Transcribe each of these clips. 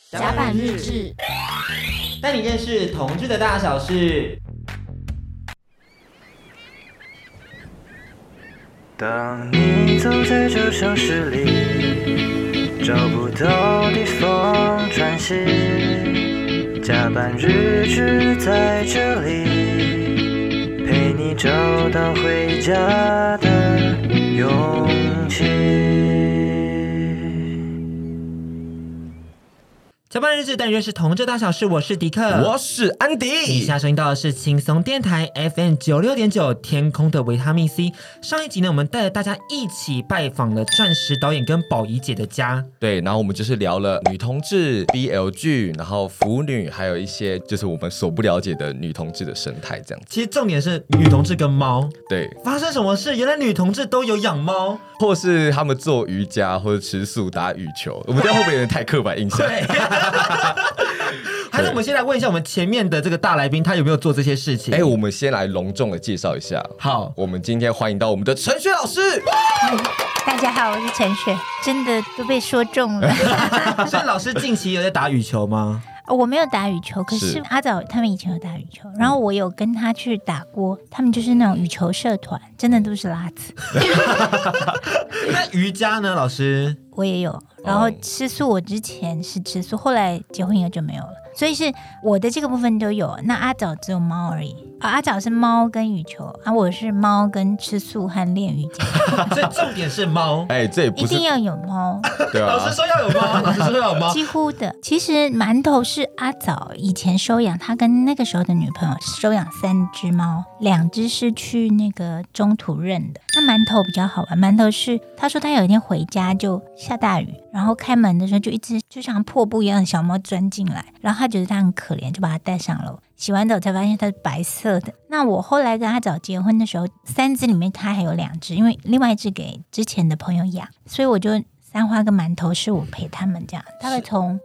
甲板日志， 带你认识同志的大小事。 当你走在这城市里，找不到地方喘息，甲板日志在这里，陪你找到回家的勇气。 甲板日志，带你认识同志大小事。我是迪克， 我是安迪。 以下收听到的是轻松电台 FM 96.9天空的维他命 C。上一集呢，我们带着大家一起拜访了钻石导演跟宝仪姐的家。 对，然后我们就是聊了女同志、BL 剧，然后腐女，还有一些就是我们所不了解的女同志的生态这样子。 其实重点是女同志跟猫。 对， 发生什么事？原来女同志都有养猫， 或是他们做瑜伽，或者吃素、打羽球。我们这样会不会有点太刻板印象？ 对。还是我们先来问一下我们前面的这个大来宾，他有没有做这些事情？ 我们先来隆重的介绍一下。 好， 我们今天欢迎到我们的陈雪老师。 大家好，我是陈雪，真的都被说中了。 所以老师近期有在打羽球吗？ 我没有打羽球，可是阿早他们以前有打羽球，然后我有跟他去打过，他们就是那种羽球社团，真的都是拉子。 那瑜伽呢，老师？ 我也有，然后吃素，我之前是吃素，后来结婚以后就没有了，所以是我的这个部分都有。那阿早只有猫而已，阿早是猫跟羽球，我是猫跟吃素和练瑜伽。 所以重点是猫。 这也不是一定要有猫。 对啊， 老师说要有猫，老师说要有猫， 几乎的。其实馒头是阿早以前收养，他跟那个时候的女朋友收养3只猫，2只是去那个中途认的。那馒头比较好玩，馒头是他说他有一天回家就下大雨，然后开门的时候就一只就像破布一样的小猫钻进来，然后他觉得他很可怜，就把它带上楼。洗完澡才发现它是白色的。那我后来跟他早结婚的时候，3只里面他还有2只，因为另外1只给之前的朋友养，所以我就三花跟馒头是我陪他们这样，大概从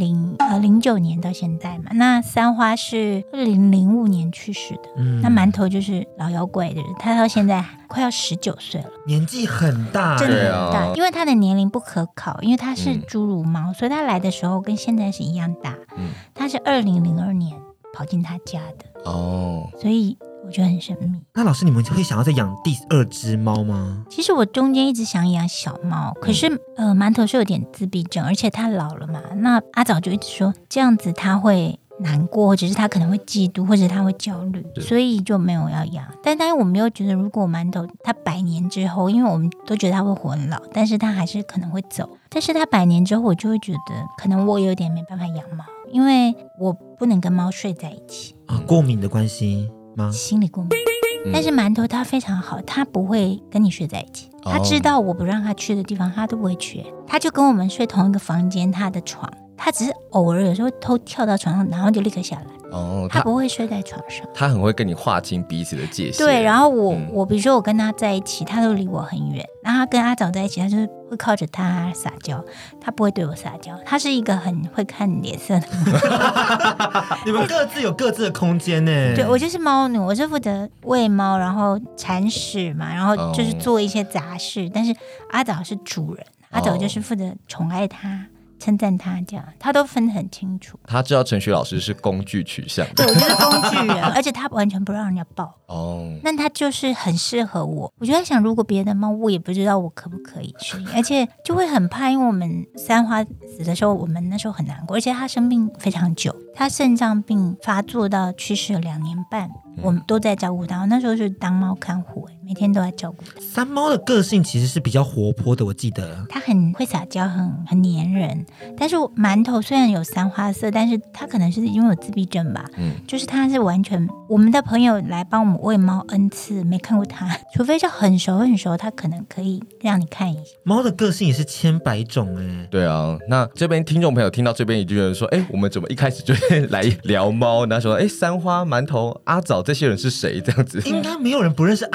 2009年到现在嘛。那三花是2005年去世的，那馒头就是老妖怪的人，他到现在快要19岁了， 年纪很大， 真的很大，因为他的年龄不可考，因为他是侏儒猫，所以他来的时候跟现在是一样大。他是2002年跑进他家的所以我觉得很神秘。 那老师，你们会想要再养第2只猫吗？ 其实我中间一直想养小猫，可是馒头是有点自闭症，而且他老了嘛。那阿早就一直说这样子他会难过，或者是他可能会嫉妒，或者他会焦虑，所以就没有要养。但是我们又觉得，如果馒头他100年之后，因为我们都觉得他会活很老，但是他还是可能会走。但是他100年之后，我就会觉得可能我有点没办法养猫，因为我不能跟猫睡在一起过敏的关系吗？ 心理过敏。但是馒头他非常好，他不会跟你睡在一起，他知道我不让他去的地方他都不会去，他就跟我们睡同一个房间，他的床，他只是偶尔有时候偷跳到床上，然后就立刻下来他不会睡在床上， 他很会跟你划清彼此的界限。 对，然后我比如说我跟他在一起，他都离我很远，然后他跟阿早在一起，他就是会靠着他撒娇，他不会对我撒娇，他是一个很会看脸色的你们各自有各自的空间呢。 对，我就是猫奴，我是负责喂猫，然后铲屎嘛，然后就是做一些杂事，但是阿早是主人，阿早就是负责宠爱他，称赞他，这样他都分得很清楚。 他知道陈雪老师是工具取向的， 对，我就是工具人，而且他完全不让人家抱那他就是很适合我。我就在想，如果别的猫，我也不知道我可不可以去，而且就会很怕，因为我们三花死的时候，我们那时候很难过，而且他生病非常久，他肾脏病发作到去世了2年半，我们都在照顾他。我那时候是当猫看护，每天都在照顾他。 三猫的个性其实是比较活泼的，我记得他很会撒娇，很黏人。但是馒头虽然有3花色，但是他可能是因为有自闭症吧，就是他是完全，我们的朋友来帮我们喂猫 N 次没看过他，除非是很熟很熟，他可能可以让你看一下。 猫的个性也是千百种对啊，那这边听众朋友听到这边一句人说，我们怎么一开始就来聊猫，然后说三花、馒头、阿早这些人是谁？这样子， 应该没有人不认识阿早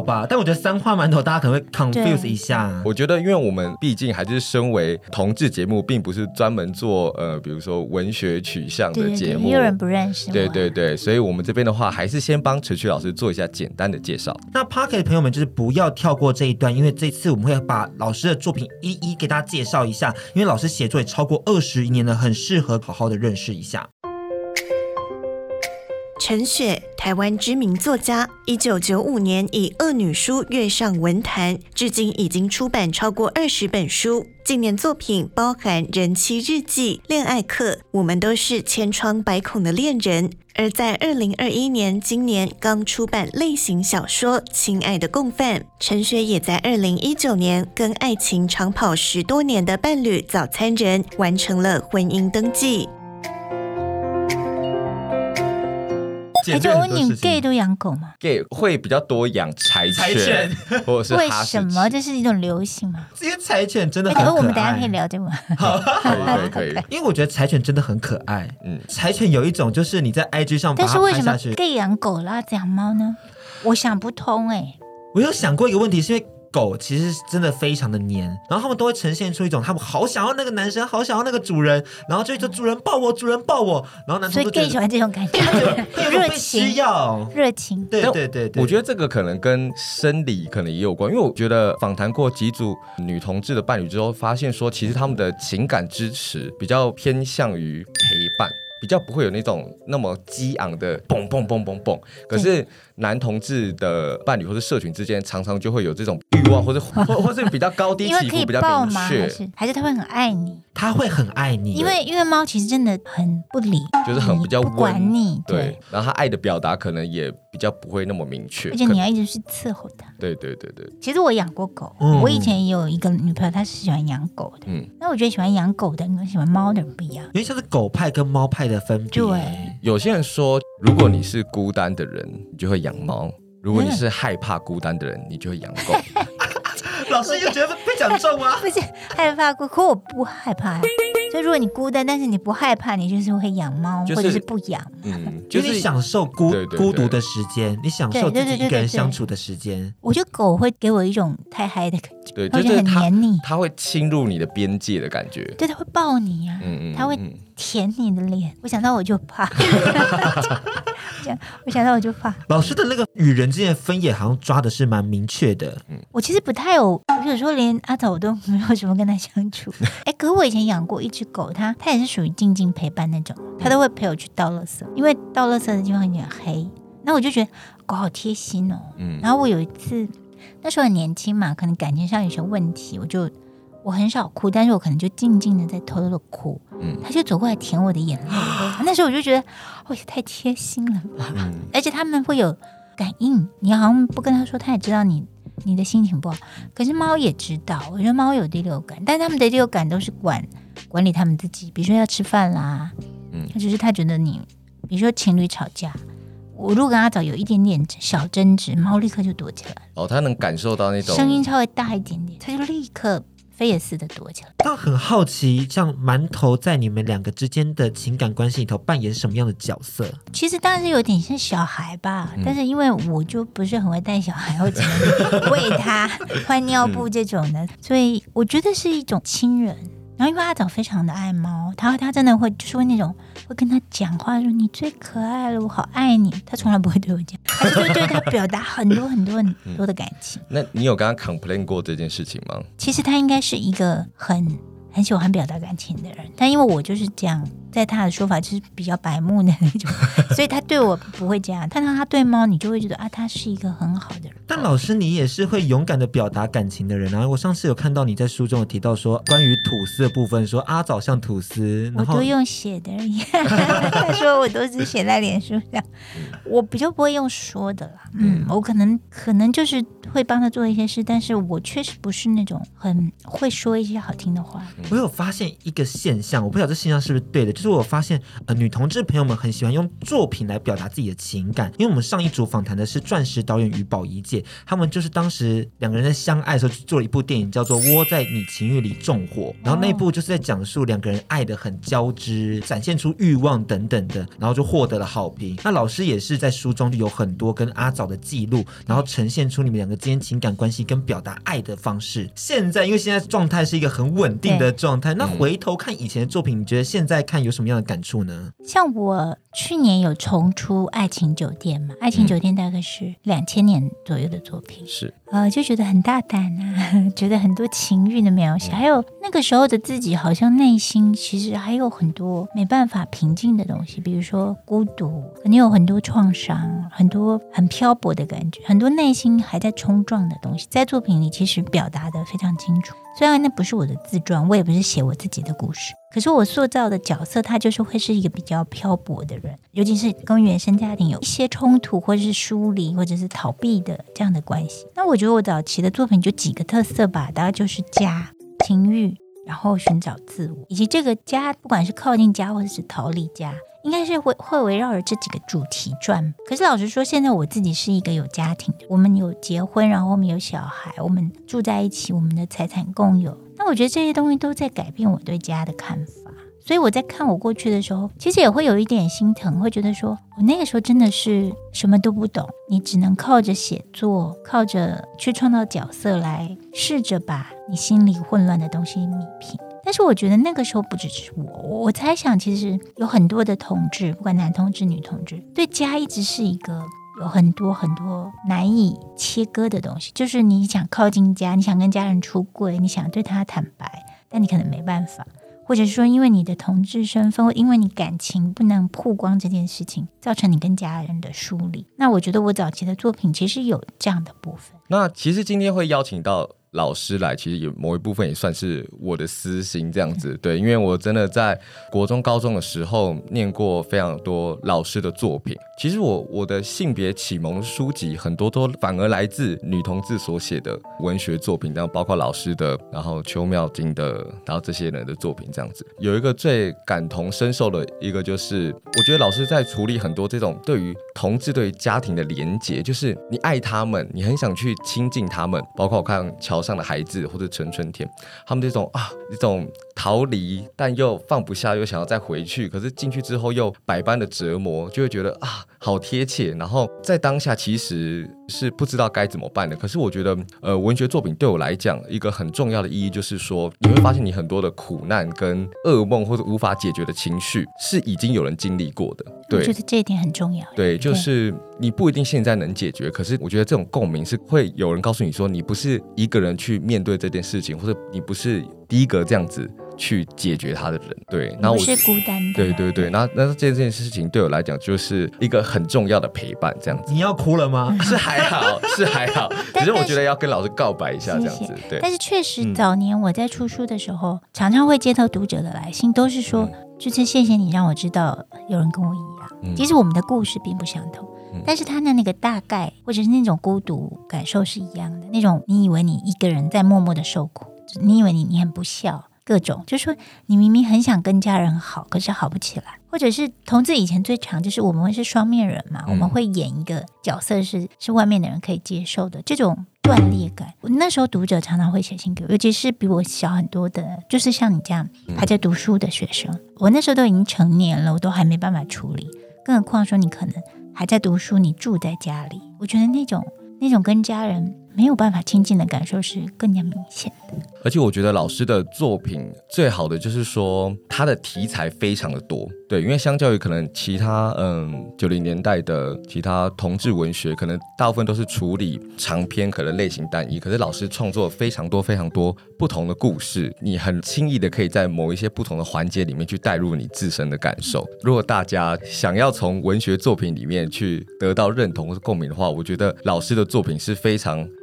吧，但我觉得三花馒头大家可能会 confuse 一下。 我觉得因为我们毕竟还是身为同志节目，并不是专门做比如说文学取向的节目， 对，有人不认识我。 对，所以我们这边的话还是先帮陈旭老师做一下简单的介绍。 那 Podcast 的朋友们就是不要跳过这一段，因为这次我们会把老师的作品一一给大家介绍一下，因为老师写作也超过20年了，很适合好好的认识一下。 陈雪，台湾知名作家，1995年以恶女书跃上文坛，至今已经出版超过20本书。近年作品包含《人妻日记》、《恋爱课》、《我们都是千疮百孔的恋人》。而在2021年，今年刚出版类型小说《亲爱的共犯》。陈雪也在2019年跟爱情长跑10多年的伴侣早餐人完成了婚姻登记。 就问你 gay 都养狗吗？ gay 会比较多养柴犬或者是哈士奇。 为什么？这是一种流行吗？ 因为柴犬真的很可爱。 我们等一下可以聊这个吗？ 可以。 因为我觉得柴犬真的很可爱。柴犬有一种就是你在 IG 上把它拍下去。 但是为什么 gay 养狗啦，养猫呢？我想不通我有想过一个问题，是因为狗其实真的非常的黏，然后他们都会呈现出一种他们好想要那个男生，好想要那个主人，然后就主人抱我，主人抱我，然后男生所以 gay 喜欢这种感觉， 有热情， 热情。 对， 我觉得这个可能跟生理可能也有关，因为我觉得访谈过几组女同志的伴侣之后，发现说其实他们的情感支持比较偏向于陪伴。比较不会有那种那么激昂的蹦蹦蹦蹦蹦，可是男同志的伴侣或是社群之间，常常就会有这种欲望，或是比较高低起伏比较明确， 还是他会很爱你？ 他会很爱你， 因为猫其实真的很不理， 就是很比较不管你， 对，然后他爱的表达可能也比较不会那么明确， 而且你要一直去伺候他。 对。 其实我养过狗，我以前也有一个女朋友，她是喜欢养狗的。那我觉得喜欢养狗的人跟喜欢猫的人不一样， 因为像是狗派跟猫派的分别。 对， 有些人说，如果你是孤单的人，你就会养猫；如果你是害怕孤单的人，你就会养狗。 老师又觉得被讲中吗？ 不是害怕孤，可我不害怕。所以如果你孤单，但是你不害怕，你就是会养猫，或者是不养。 就是你享受孤独的时间，你享受自己一个人相处的时间。 我觉得狗会给我一种太嗨的感觉， 对， 而且很黏你， 它会侵入你的边界的感觉。 对，它会抱你啊，它会舔你的脸，我想到我就怕。我想到我就怕。 老师的那个与人之间的分野好像抓的是蛮明确的。 我其实不太有，有时候连阿早我都没有什么跟他相处。可是我以前养过一只狗，它也是属于静静陪伴那种，它都会陪我去倒垃圾，因为倒垃圾的地方有点黑，那我就觉得狗好贴心哦。然后我有一次那时候很年轻嘛，可能感情上有些问题，我很少哭，但是我可能就静静的在偷偷的哭，他就走过来舔我的眼泪，那时候我就觉得也太贴心了吧。而且他们会有感应，你好像不跟他说，他也知道你的心情不好。可是猫也知道，我觉得猫有第六感，但他们的第六感都是管理他们自己，比如说要吃饭啦，就是他觉得你，比如说情侣吵架，我如果跟阿早有一点点小争执，猫立刻就躲起来。 他能感受到那种声音稍微大一点点，他就立刻飞也似的躲起来。 但很好奇，像馒头在你们两个之间的情感关系里头扮演什么样的角色？ 其实当然是有点像小孩吧，但是因为我就不是很会带小孩，我只能喂他换尿布这种的，所以我觉得是一种亲人。然后因为阿早非常的爱猫，他真的会就是会那种会跟他讲话说你最可爱了，我好爱你。他从来不会对我讲，他就会对他表达很多很多很多的感情。 那你有跟他 complain 过这件事情吗？ 其实他应该是一个很喜欢表达感情的人，但因为我就是这样，在他的说法就是比较白目的那种，所以他对我不会这样。但他对猫，你就会觉得他是一个很好的人。 但老师，你也是会勇敢的表达感情的人啊！我上次有看到你在书中有提到说，关于吐司的部分，说阿早像吐司， 我都用写的而已。他说我都是写在脸书上，我比较不会用说的啦。我可能就是会帮他做一些事，但是我确实不是那种很会说一些好听的话。 我有发现一个现象，我不知道这现象是不是对的，就是我有发现女同志朋友们很喜欢用作品来表达自己的情感。因为我们上一组访谈的是钻石导演与宝仪姐，他们就是当时两个人在相爱的时候做了一部电影叫做《窝在你情欲里纵火》，然后那部就是在讲述两个人爱得很交织，展现出欲望等等的，然后就获得了好评。那老师也是在书中就有很多跟阿枣的记录，然后呈现出你们两个之间情感关系跟表达爱的方式。现在因为现在状态是一个很稳定的状态，那回头看以前的作品，你觉得现在看有什么样的感触呢？ 像我去年有重出《爱情酒店》嘛，《爱情酒店》大概是2000年左右的作品， 是就觉得很大胆啊，觉得很多情欲的描写，还有那个时候的自己好像内心其实还有很多没办法平静的东西，比如说孤独，可能有很多创伤，很多很漂泊的感觉，很多内心还在冲撞的东西，在作品里其实表达得非常清楚。虽然那不是我的自传，我也不是写我自己的故事，可是我塑造的角色他就是会是一个比较漂泊的人，尤其是跟原生家庭有一些冲突，或者是疏离，或者是逃避的这样的关系。那我觉得我早期的作品就几个特色吧，大概就是家、情欲，然后寻找自我，以及这个家不管是靠近家或者是逃离家，应该是会围绕着这几个主题转。可是老实说，现在我自己是一个有家庭的，我们有结婚，然后我们有小孩，我们住在一起，我们的财产共有。那我觉得这些东西都在改变我对家的看法。所以我在看我过去的时候，其实也会有一点心疼，会觉得说我那个时候真的是什么都不懂，你只能靠着写作，靠着去创造角色来试着把你心里混乱的东西弭平。但是我觉得那个时候不只是我猜想其实有很多的同志，不管男同志女同志，对家一直是一个有很多很多难以切割的东西，就是你想靠近家，你想跟家人出柜，你想对他坦白，但你可能没办法，或者说因为你的同志身份，或因为你感情不能曝光这件事情，造成你跟家人的疏离。那我觉得我早期的作品其实有这样的部分。 那其实今天会邀请到老师来，其实有某一部分也算是我的私心这样子，对，因为我真的在国中高中的时候念过非常多老师的作品。其实我的性别启蒙书籍很多都反而来自女同志所写的文学作品，这样包括老师的，然后邱妙金的，然后这些人的作品这样子。有一个最感同身受的一个，就是我觉得老师在处理很多这种对于同志对于家庭的连结，就是你爱他们，你很想去亲近他们，包括我看桥上的孩子或者陈春天，他们这种逃离但又放不下，又想要再回去，可是进去之后又百般的折磨，就会觉得好贴切。然后在当下其实是不知道该怎么办的。可是我觉得文学作品对我来讲一个很重要的意义，就是说你会发现你很多的苦难跟噩梦或者无法解决的情绪是已经有人经历过的。对， 我觉得这一点很重要。 对，就是你不一定现在能解决，可是我觉得这种共鸣是会有人告诉你说，你不是一个人去面对这件事情，或者你不是第一个这样子去解决它的人。对，然后我是孤单的。 对对对，那这件事情对我来讲就是一个很重要的陪伴，这样子。 你要哭了吗？ 是还好，是还好，只是我觉得要跟老师告白一下这样子。对， 但是确实早年我在出书的时候，常常会接到读者的来信，都是说，就是谢谢你让我知道有人跟我一样，其实我们的故事并不相同。但是他的那个大概或者是那种孤独感受是一样的，那种你以为你一个人在默默的受苦，你以为你很不孝，各种就是说你明明很想跟家人好，可是好不起来。或者是同志以前最常就是我们会是双面人嘛，我们会演一个角色是外面的人可以接受的，这种断裂感。那时候读者常常会写信给我，尤其是比我小很多的，就是像你这样还在读书的学生，我那时候都已经成年了，我都还没办法处理，更何况说你可能还在读书，你住在家里，我觉得那种跟家人没有办法亲近的感受是更加明显的。 而且我觉得老师的作品最好的就是说他的题材非常的多，对，因为相较于可能其他90年代的其他同志文学，可能大部分都是处理长篇，可能类型单一，可是老师创作非常多不同的故事，你很轻易的可以在某一些不同的环节里面去带入你自身的感受。如果大家想要从文学作品里面去得到认同或是共鸣的话，我觉得老师的作品是非常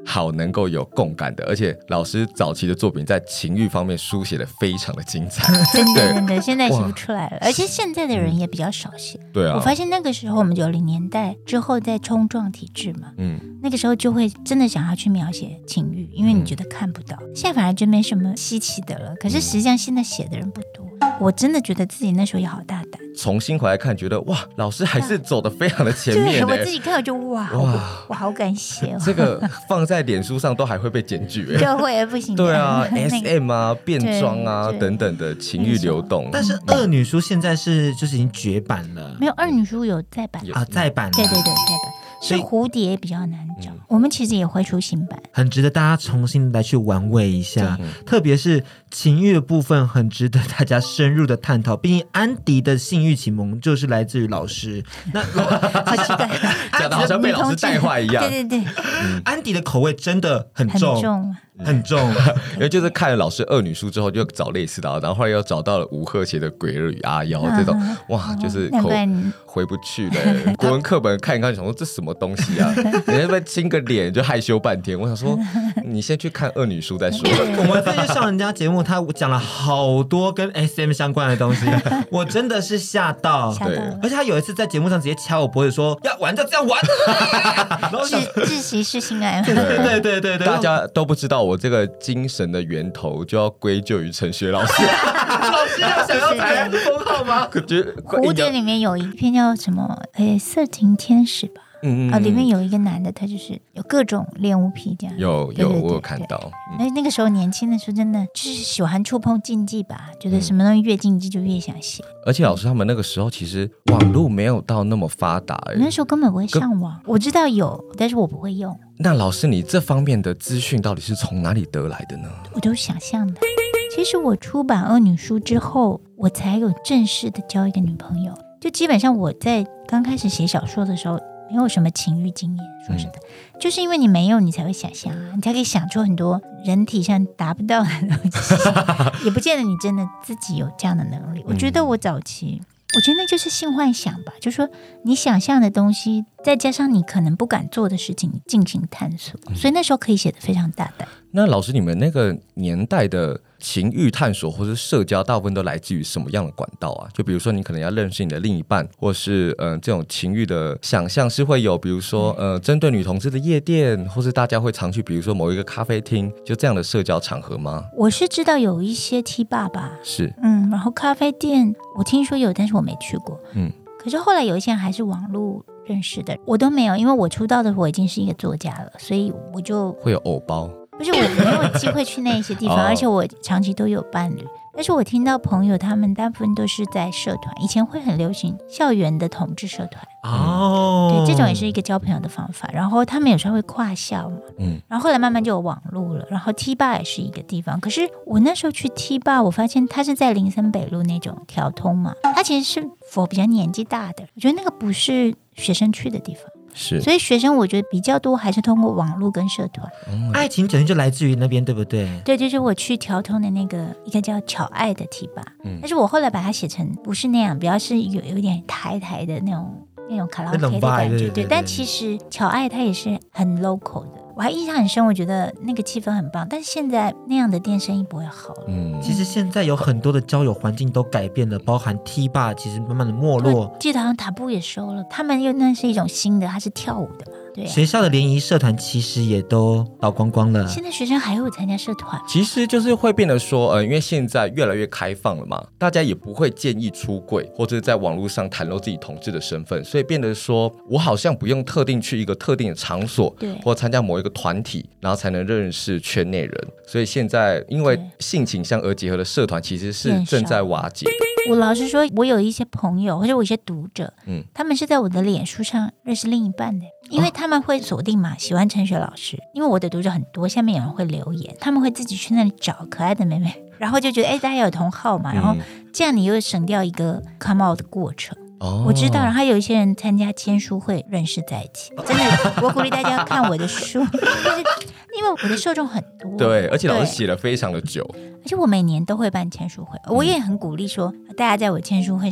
好能够有共感的，而且老师早期的作品在情欲方面书写的非常的精彩， 真的，现在写不出来了，而且现在的人也比较少写。 对啊， 我发现那个时候我们90年代之后在冲撞体制嘛，那个时候就会真的想要去描写情欲，因为你觉得看不到，现在反而就没什么稀奇的了。可是实际上现在写的人不多，我真的觉得自己那时候也好大胆。 重新回来看，觉得哇，老师还是走得非常的前面。 对，我自己看我就哇，我好感谢哦。 这个放在脸书上都还会被检举， 就会不行。 对啊，SM 啊、变装啊等等的情欲流动。 但是二女书现在就是已经绝版了， 没有二女书有再版啊，再版， 对，再版。是蝴蝶比较难找，我们其实也会出新版， 很值得大家重新来去玩味一下，特别是情欲的部分，很值得大家深入的探讨。毕竟安迪的性欲启蒙就是来自于老师，那好奇怪， 讲的好像被老师带坏一样。 对， 安迪的口味真的很重。因为就是看了老师二女书之后就找类似的，然后后来又找到了吴鹤邪的《鬼儿与阿妖》这种，哇，就是回不去了。国文课本看一看，想说这什么东西啊？人家被亲个脸就害羞半天。我想说，你先去看二女书再说。 我们这就上人家节目，他讲了好多跟 SM 相关的东西，我真的是吓到。 对， 而且他有一次在节目上直接掐我脖子说：“要玩就这样玩。” 自习室性爱。 对， 大家都不知道。我这个精神的源头就要归咎于陈学老师。 老师要想要台湾的封号吗？ 蝴蝶里面有一篇叫什么？色情天使吧。里面有一个男的，他就是有各种恋物癖这样。 有，我有看到。 那个时候年轻的时候，真的就是喜欢触碰禁忌吧，觉得什么东西越禁忌就越想写。 而且老师他们那个时候其实网络没有到那么发达， 那时候根本不会上网。我知道有，但是我不会用。 那老师，你这方面的资讯到底是从哪里得来的呢？ 我都是想象的。其实我出版二女书之后，我才有正式的交一个女朋友。就基本上我在刚开始写小说的时候，没有什么情欲经验，说实的，就是因为你没有，你才会想象啊，你才可以想出很多人体上达不到的东西，也不见得你真的自己有这样的能力。我觉得我早期，我觉得那就是性幻想吧，就是说你想象的东西，再加上你可能不敢做的事情，你进行探索，所以那时候可以写得非常大胆。 那老师，你们那个年代的情欲探索或是社交，大部分都来自于什么样的管道啊？就比如说，你可能要认识你的另一半，或是这种情欲的想象是会有，比如说针对女同志的夜店，或是大家会常去，比如说某一个咖啡厅，就这样的社交场合吗？ 我是知道有一些 T 爸爸是， 然后咖啡店我听说有，但是我没去过，可是后来有一些人还是网络认识的，我都没有，因为我出道的时候我已经是一个作家了，所以我就会有偶包。 不是，我没有机会去那些地方，而且我长期都有伴侣。但是我听到朋友他们大部分都是在社团，以前会很流行校园的同志社团对，这种也是一个交朋友的方法。然后他们有时候会跨校嘛，然后后来慢慢就有网路了，然后 T 吧也是一个地方。可是我那时候去 T 吧，我发现它是在林森北路那种条通嘛，它其实是for比较年纪大的，我觉得那个不是学生去的地方。 是， 所以学生我觉得比较多还是通过网络跟社团。 爱情整就来自于那边，对不对？ 对，就是我去条通的那个一个叫巧爱的 T 吧，但是我后来把它写成不是那样，比较是有点台的那种卡拉 OK 的感觉，对。但其实巧爱它也是很 local 的。我还印象很深，我觉得那个气氛很棒，但是现在那样的店生意不会好了。 其实现在有很多的交友环境都改变了，包含 T 吧其实慢慢的没落。 我记得好像塔布也收了，他们又那是一种新的，它是跳舞的嘛。对学校的联谊社团其实也都倒光光了。 现在学生还有参加社团， 其实就是会变得说，因为现在越来越开放了嘛，大家也不会建议出柜或者在网络上袒露自己同志的身份，所以变得说我好像不用特定去一个特定的场所，或参加某一个团体，然后才能认识圈内人。所以现在因为性倾向而结合的社团其实是正在瓦解的。 我老实说，我有一些朋友或者我一些读者，他们是在我的脸书上认识另一半的，因为他们会锁定嘛，喜欢陈雪老师，因为我的读者很多，下面有人会留言，他们会自己去那里找可爱的妹妹，然后就觉得大家有同好嘛，然后这样你又省掉一个 come out 的过程。我知道，然后有一些人参加签书会认识在一起，真的，我鼓励大家看我的书，就是因为我的受众很多， 对，而且老师写了非常的久， 而且我每年都会办签书会，我也很鼓励说大家在我签书会上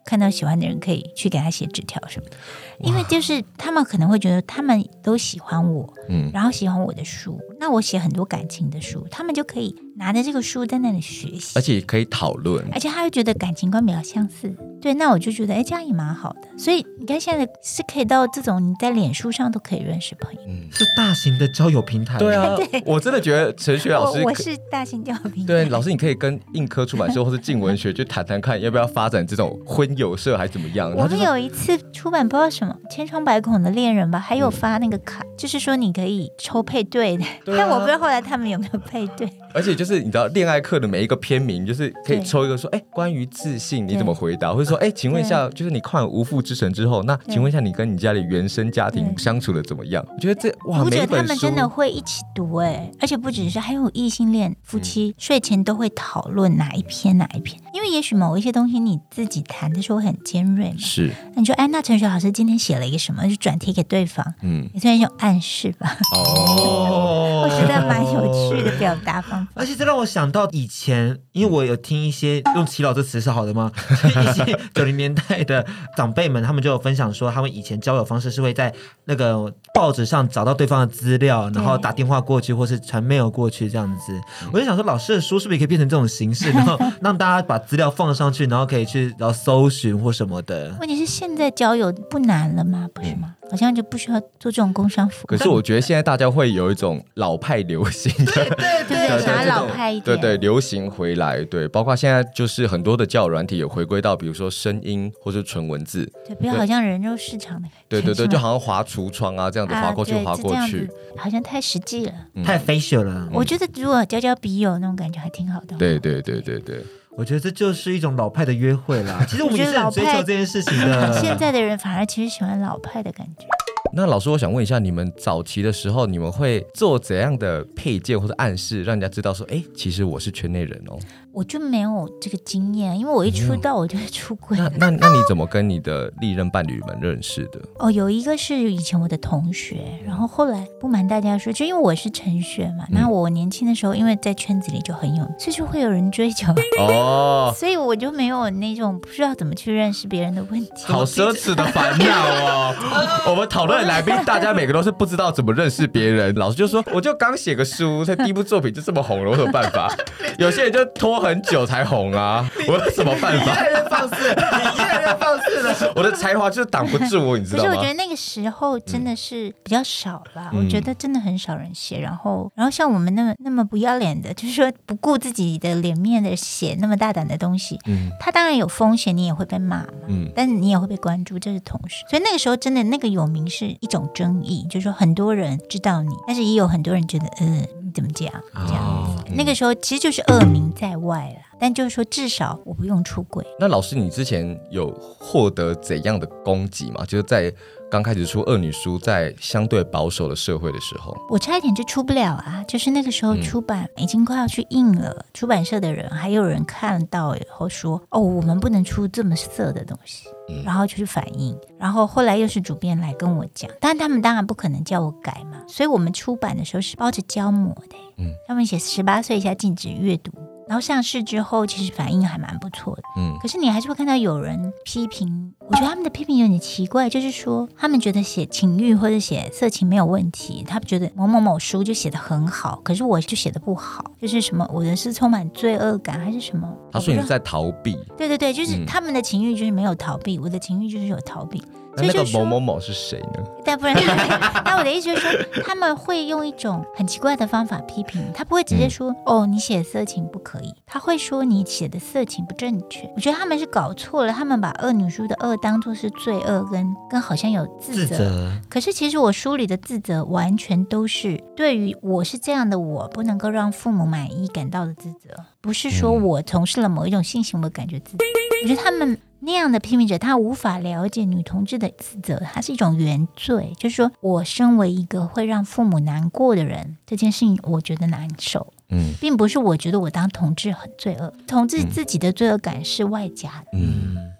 看到喜欢的人可以去给他写纸条什么的，因为就是他们可能会觉得他们都喜欢我，然后喜欢我的书，那我写很多感情的书，他们就可以拿着这个书在那里学习， 而且可以讨论， 而且他会觉得感情观比较相似。对，那我就觉得这样也蛮好的。所以你看现在是可以到这种你在脸书上都可以认识朋友， 是大型的交友平台。 对啊，我真的觉得陈雪老师我是大型交友平台。 对，老师你可以跟印科出版社或是静文学去谈谈看，要不要发展这种婚友社还怎么样。 我们有一次出版不知道什么千疮百孔的恋人吧，还有发那个卡，就是说你可以抽配对的，但我不知道后来他们有没有配对。 而且就是你知道恋爱课的每一个篇名就是可以抽一个说关于自信你怎么回答，或者说请问一下就是你看完无父之城之后，那请问一下你跟你家里原生家庭相处的怎么样。我觉得这读者他们真的会一起读而且不只是，还有异性恋夫妻睡前都会讨论哪一篇，因为也许某一些东西你自己谈的时候很尖锐嘛， 是那你说那陈雪老师今天写了一个什么，就转贴给对方，也算一种暗示吧。我觉得蛮有趣的表达方法。 而且这让我想到以前，因为我有听一些用耆老这词是好的吗？一些90年代的长辈们，他们就有分享说，他们以前交友方式是会在那个报纸上找到对方的资料，然后打电话过去，或是传 mail 过去这样子。我就想说，老师的书是不是也可以变成这种形式，然后让大家把资料放上去，然后可以去搜寻或什么的。 问题是现在交友不难了吗？不是吗？好像就不需要做这种工商服务。 可是我觉得现在大家会有一种老派流行的， 对，想要老派一点， 对，流行回来，对，包括现在就是很多的交友软体有回归到，比如说声音或是纯文字， 对，不要好像人肉市场的感觉， 对，就好像滑橱窗这样子滑过去滑过去， 好像太实际了， 太 facial 了。 我觉得如果交笔友那种感觉还挺好的。 对。 我觉得这就是一种老派的约会啦。其实我们也是很追求这件事情的。 现在的人反而其实喜欢老派的感觉。 那老师，我想问一下，你们早期的时候，你们会做怎样的配件或者暗示，让人家知道说，其实我是圈内人哦？ 我就没有这个经验，因为我一出道我就会出柜。 那你怎么跟你的历任伴侣们认识的？ 有一个是以前我的同学，然后后来不瞒大家说，就因为我是陈雪嘛，那我年轻的时候因为在圈子里就很有，所以就会有人追求所以我就没有那种不知道怎么去认识别人的问题。 好奢侈的烦恼哦！我们讨论的来宾，大家每个都是不知道怎么认识别人。老师就说，我就刚写个书，他第一部作品就这么红了，我有什么办法？有些人就拖很久才红啊，我有什么办法？ 你越来越放肆了， 我的才华就是挡不住我，你知道吗？ 可是我觉得那个时候真的是比较少了，我觉得真的很少人写。然后像我们那么不要脸的，就是说不顾自己的脸面的写那么大胆的东西，它当然有风险，你也会被骂嘛，但是你也会被关注，这是同时。所以那个时候真的那个有名是一种争议，就是说很多人知道你，但是也有很多人觉得你怎么这样这样子。那个时候其实就是恶名在外了，但就是说至少我不用出柜。 那老师，你之前有获得怎样的攻击吗？就是在刚开始出恶女书，在相对保守的社会的时候， 我差一点就出不了啊！就是那个时候出版已经快要去印了，出版社的人还有人看到以后说，我们不能出这么色的东西，然后就去反映。然后后来又是主编来跟我讲，但他们当然不可能叫我改嘛，所以我们出版的时候是包着胶膜的，他们写18岁以下禁止阅读。然后上市之后其实反应还蛮不错的，可是你还是会看到有人批评，我觉得他们的批评有点奇怪，就是说他们觉得写情欲或者写色情没有问题，他们觉得某某某书就写得很好，可是我就写得不好，就是什么我的是充满罪恶感还是什么， 他说你在逃避。 对，就是他们的情欲就是没有逃避，我的情欲就是有逃避。 那个某某某是谁呢？ 但不然就是那我的意思就是说，他们会用一种很奇怪的方法批评，他不会直接说你写色情不可以，他会说你写的色情不正确。我觉得他们是搞错了，他们把恶女书的恶当作是罪恶跟好像有自责，可是其实我书里的自责完全都是对于我是这样的我不能够让父母满意感到的自责，不是说我从事了某一种性行为感觉自责。我觉得他们那样的批评者，他无法了解女同志的自责，它是一种原罪，就是说我身为一个会让父母难过的人，这件事情我觉得难受，并不是我觉得我当同志很罪恶，同志自己的罪恶感是外加的，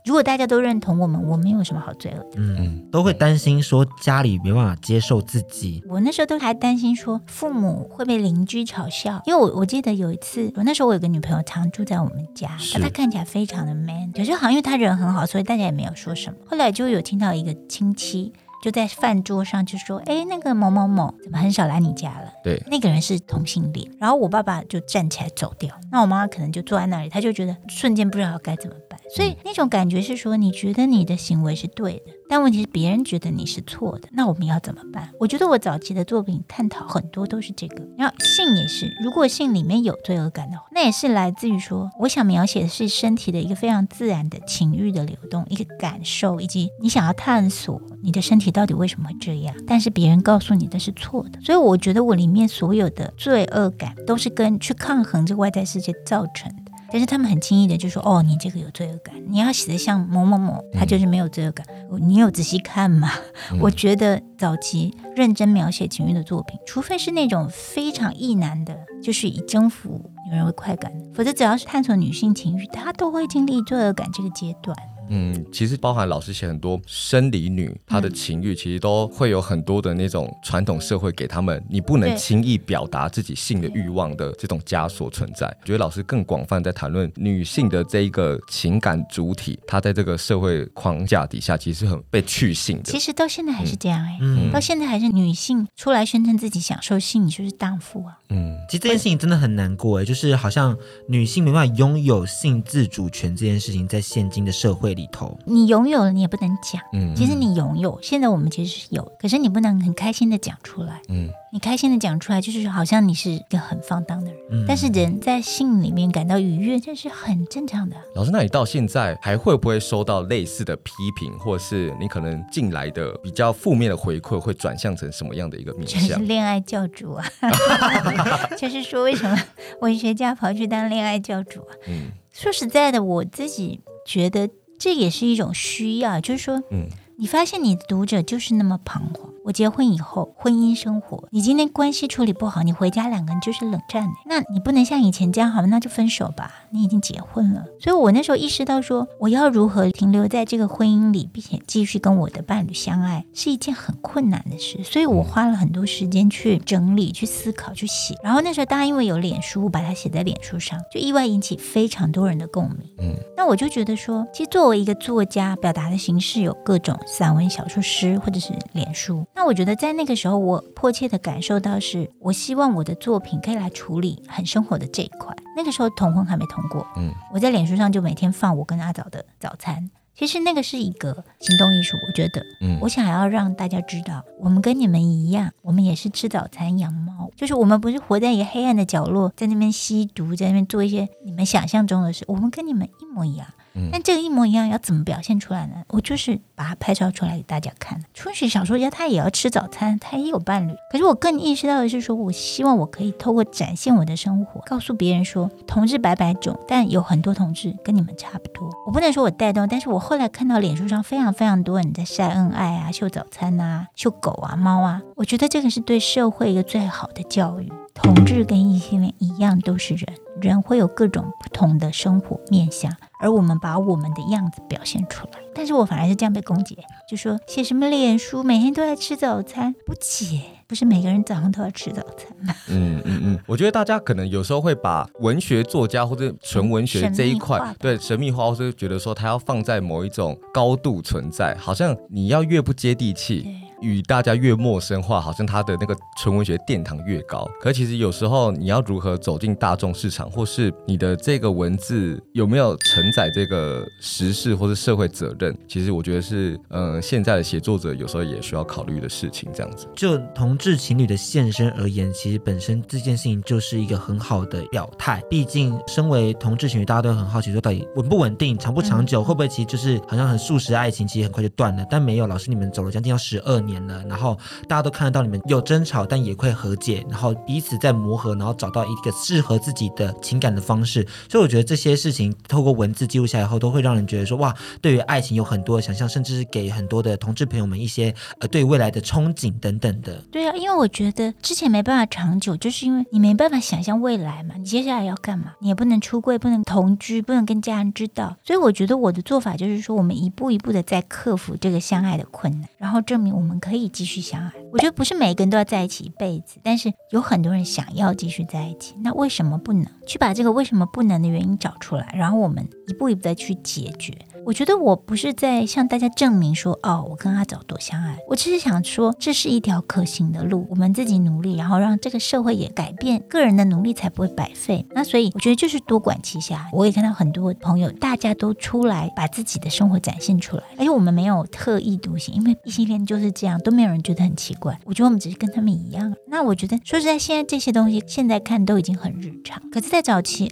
如果大家都认同我们，我们有什么好罪恶的？ 都会担心说家里没办法接受自己。 我那时候都还担心说父母会被邻居嘲笑，因为我记得有一次，那时候我有个女朋友常住在我们家，她看起来非常的 man， 可是好像因为她人很好，所以大家也没有说什么。后来就有听到一个亲戚就在饭桌上就说，那个某某某怎么很少来你家了？ 对， 那个人是同性恋。然后我爸爸就站起来走掉，那我妈妈可能就坐在那里，她就觉得瞬间不知道该怎么办。所以那种感觉是说，你觉得你的行为是对的，但问题是别人觉得你是错的，那我们要怎么办？我觉得我早期的作品探讨很多都是这个。然后性也是，如果性里面有罪恶感的话，那也是来自于说，我想描写的是身体的一个非常自然的情欲的流动，一个感受，以及你想要探索你的身体到底为什么会这样，但是别人告诉你的是错的。所以我觉得我里面所有的罪恶感都是跟去抗衡这个外在世界造成的。但是他们很轻易的就说，你这个有罪恶感，你要写的像某某某，他就是没有罪恶感。你有仔细看吗？我觉得早期认真描写情欲的作品，除非是那种非常意难的，就是以征服女人为快感的，否则只要是探索女性情欲，他都会经历罪恶感这个阶段。 其实包含老师写很多生理女，她的情欲其实都会有很多的那种传统社会给他们你不能轻易表达自己性的欲望的这种枷锁存在。我觉得老师更广泛在谈论女性的这一个情感主体，她在这个社会框架底下其实很被去性的。 其实到现在还是这样到现在还是女性出来宣称自己享受性，你就是荡妇啊。 其实这件事情真的很难过就是好像女性没办法拥有性自主权这件事情，在现今的社会里头， 你拥有了你也不能讲。其实你拥有，现在我们其实是有，可是你不能很开心的讲出来。你开心的讲出来，就是好像你是一个很放荡的人。但是人在性里面感到愉悦，这是很正常的。 老师，那你到现在还会不会收到类似的批评，或是你可能进来的比较负面的回馈会转向成什么样的一个面向？ 就是恋爱教主啊就是说为什么文学家跑去当恋爱教主啊？说实在的，我自己觉得这也是一种需要，就是说你发现你的读者就是那么彷徨。我结婚以后，婚姻生活，你今天关系处理不好，你回家两个人就是冷战那你不能像以前这样，好，那就分手吧，你已经结婚了。所以我那时候意识到说，我要如何停留在这个婚姻里，并且继续跟我的伴侣相爱，是一件很困难的事。所以我花了很多时间去整理、去思考、去写。然后那时候当然因为有脸书，把它写在脸书上，就意外引起非常多人的共鸣。那我就觉得说，其实作为一个作家，表达的形式有各种散文、小说、诗，或者是脸书。那我觉得在那个时候，我迫切的感受到是，我希望我的作品可以来处理很生活的这一块。那个时候同婚还没通过，我在脸书上就每天放我跟阿枣的早餐。其实那个是一个行动艺术，我觉得我想要让大家知道，我们跟你们一样，我们也是吃早餐养猫，就是我们不是活在一个黑暗的角落，在那边吸毒，在那边做一些你们想象中的事，我们跟你们一模一样。但这个一模一样要怎么表现出来呢？我就是把它拍照出来给大家看。春雪小说家他也要吃早餐，他也有伴侣，可是我更意识到的是说，我希望我可以透过展现我的生活，告诉别人说，同志百百种，但有很多同志跟你们差不多。我不能说我带动，但是我后来看到脸书上非常非常多人在晒恩爱啊，秀早餐啊，秀狗啊猫啊，我觉得这个是对社会一个最好的教育。同志跟异性恋一样都是人，人会有各种不同的生活面向，而我们把我们的样子表现出来。但是我反而是这样被攻击，就说写什么脸书每天都在吃早餐，不解，不是每个人早上都要吃早餐吗？ 我觉得大家可能有时候会把文学作家或者纯文学这一块对神秘化，或是觉得说他要放在某一种高度存在，好像你要越不接地气，与大家越陌生化，好像他的那个纯文学殿堂越高。可其实有时候你要如何走进大众市场，或是你的这个文字有没有承载这个时事或是社会责任，其实我觉得是现在的写作者有时候也需要考虑的事情。这样子， 就同志情侣的现身而言，其实本身这件事情就是一个很好的表态。毕竟身为同志情侣，大家都很好奇说到底稳不稳定，长不长久，会不会其实就是好像很速食爱情，其实很快就断了。但没有，老师你们走了将近要12年。 年了，然后大家都看得到你们有争吵，但也会和解，然后彼此在磨合，然后找到一个适合自己的情感的方式。所以我觉得这些事情透过文字记录下来后，都会让人觉得说，哇，对于爱情有很多的想象，甚至是给很多的同志朋友们一些对未来的憧憬等等的。 对啊，因为我觉得之前没办法长久，就是因为你没办法想象未来嘛，你接下来要干嘛？你也不能出柜，不能同居，不能跟家人知道。所以我觉得我的做法就是说，我们一步一步的在克服这个相爱的困难，然后证明我们可以继续相爱。我觉得不是每个人都要在一起一辈子，但是有很多人想要继续在一起，那为什么不能？去把这个为什么不能的原因找出来，然后我们一步一步的去解决。我觉得我不是在向大家证明说，哦，我跟阿早多相爱，我只是想说这是一条可行的路，我们自己努力，然后让这个社会也改变，个人的努力才不会白费。那所以我觉得就是多管齐下。我也看到很多朋友大家都出来把自己的生活展现出来，而且我们没有特立独行，因为异性恋就是这样，都没有人觉得很奇怪。我觉得我们只是跟他们一样。那我觉得说实在，现在这些东西现在看都已经很日常，可是在早期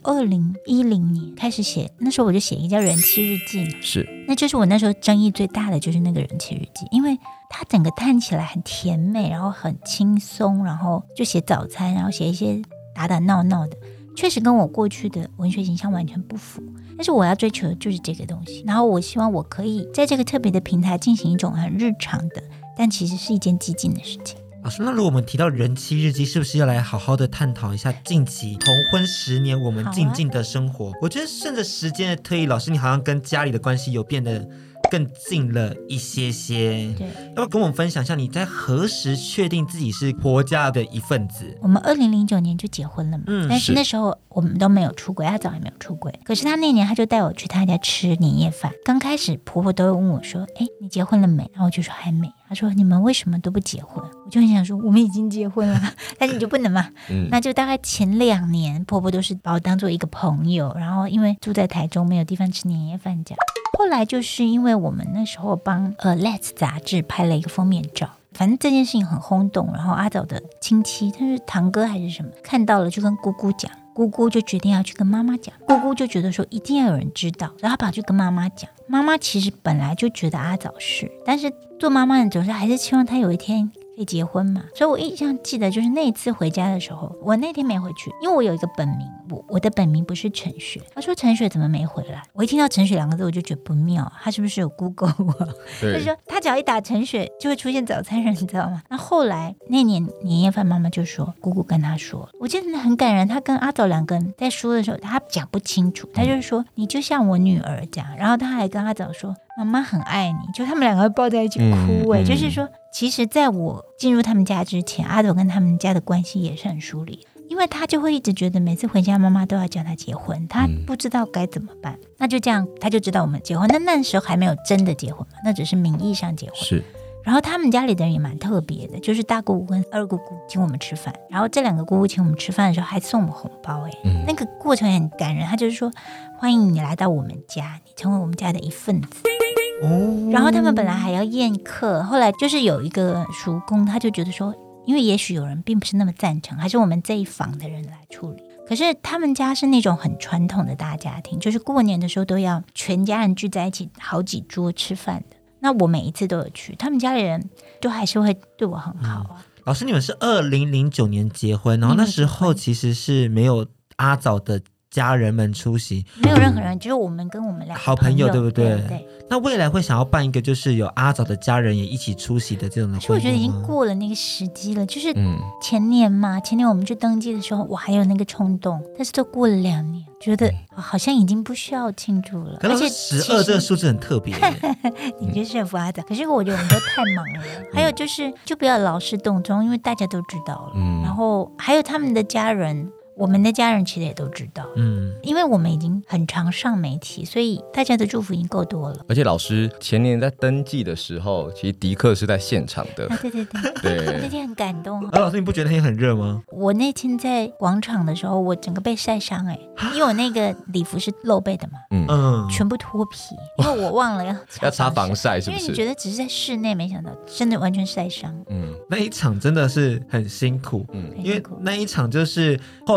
2010年开始写，那时候我就写一个叫人妻日记嘛， 是， 那就是我那时候争议最大的就是那个人妻日记，因为它整个看起来很甜美，然后很轻松，然后就写早餐，然后写一些打打闹闹的，确实跟我过去的文学形象完全不符。但是我要追求的就是这个东西，然后我希望我可以在这个特别的平台进行一种很日常的，但其实是一件激进的事情。 老师，那如果我们提到人妻日记，是不是要来好好的探讨一下近期同婚10年我们静静的生活？我觉得顺着时间的推移，老师你好像跟家里的关系有变得更近了一些些。 对， 要不要跟我们分享一下你在何时确定自己是婆家的一份子？ 我们2009年就结婚了嘛，但是那时候我们都没有出轨，阿早也没有出轨。可是他那年他就带我去他家吃年夜饭，刚开始婆婆都会问我说，哎，你结婚了没？然后我就说还没。他说你们为什么都不结婚？我就很想说我们已经结婚了，但是你就不能嘛。那就大概前2年婆婆都是把我当做一个朋友，然后因为住在台中没有地方吃年夜饭这样。后来就是因为我们那时候帮Let's 杂志拍了一个封面照，反正这件事情很轰动，然后阿早的亲戚，他是堂哥还是什么，看到了就跟姑姑讲，姑姑就决定要去跟妈妈讲，姑姑就觉得说一定要有人知道，然后跑去跟妈妈讲。妈妈其实本来就觉得阿早是，但是做妈妈的总是还是希望他有一天可以结婚嘛。所以我印象记得就是那一次回家的时候，我那天没回去，因为我有一个本名，我的本名不是陈雪。他说陈雪怎么没回来？我一听到陈雪2个字我就觉得不妙，他是不是有 Google 我？他说他只要一打陈雪就会出现早餐人，你知道吗？那后来那年年夜饭妈妈就说姑姑跟他说，我记得很感人，他跟阿早2个人在说的时候他讲不清楚，他就是说你就像我女儿这样，然后他还跟阿早说妈妈很爱你，就他们2个会抱在一起哭就是说其实在我进入他们家之前，阿早跟他们家的关系也是很疏离，因为他就会一直觉得每次回家妈妈都要叫他结婚，他不知道该怎么办。那就这样他就知道我们结婚，那时候还没有真的结婚嘛，那只是名义上结婚。 是。 然后他们家里的人也蛮特别的，就是大姑姑跟二姑姑请我们吃饭，然后这2个姑姑请我们吃饭的时候还送我们红包那个过程很感人。他就是说欢迎你来到我们家，你成为我们家的一份子然后他们本来还要宴客，后来就是有一个叔公他就觉得说，因为也许有人并不是那么赞成，还是我们这一房的人来处理。可是他们家是那种很传统的大家庭，就是过年的时候都要全家人聚在一起好几桌吃饭的。那我每一次都有去，他们家里人就还是会对我很好啊。 老师，你们是2009年结婚，然后那时候其实是没有阿早的家人们出席， 没有任何人，只有我们跟我们2个好朋友，对不对？ 对。 那未来会想要办一个就是有阿早的家人也一起出席的这种的婚礼吗？ 其实我觉得已经过了那个时机了，就是前年嘛，前年我们去登记的时候我还有那个冲动，但是都过了2年，觉得好像已经不需要庆祝了。而且 12这个数字很特别你就是很不阿早，可是我觉得我们都太忙了还有就是就不要劳师动众，因为大家都知道了然后还有他们的家人，我们的家人其实也都知道因为我们已经很常上媒体，所以大家的祝福已经够多了。 而且老师前年在登记的时候，其实迪克是在现场的对那天很感动老师你不觉得那天很热吗？ 我那天在广场的时候我整个被晒伤因为我那个礼服是露背的嘛全部脱皮，因为我忘了要擦防晒，是不是？ 因为你觉得只是在室内，没想到真的完全晒伤那一场真的是很辛苦因为那一场就是后来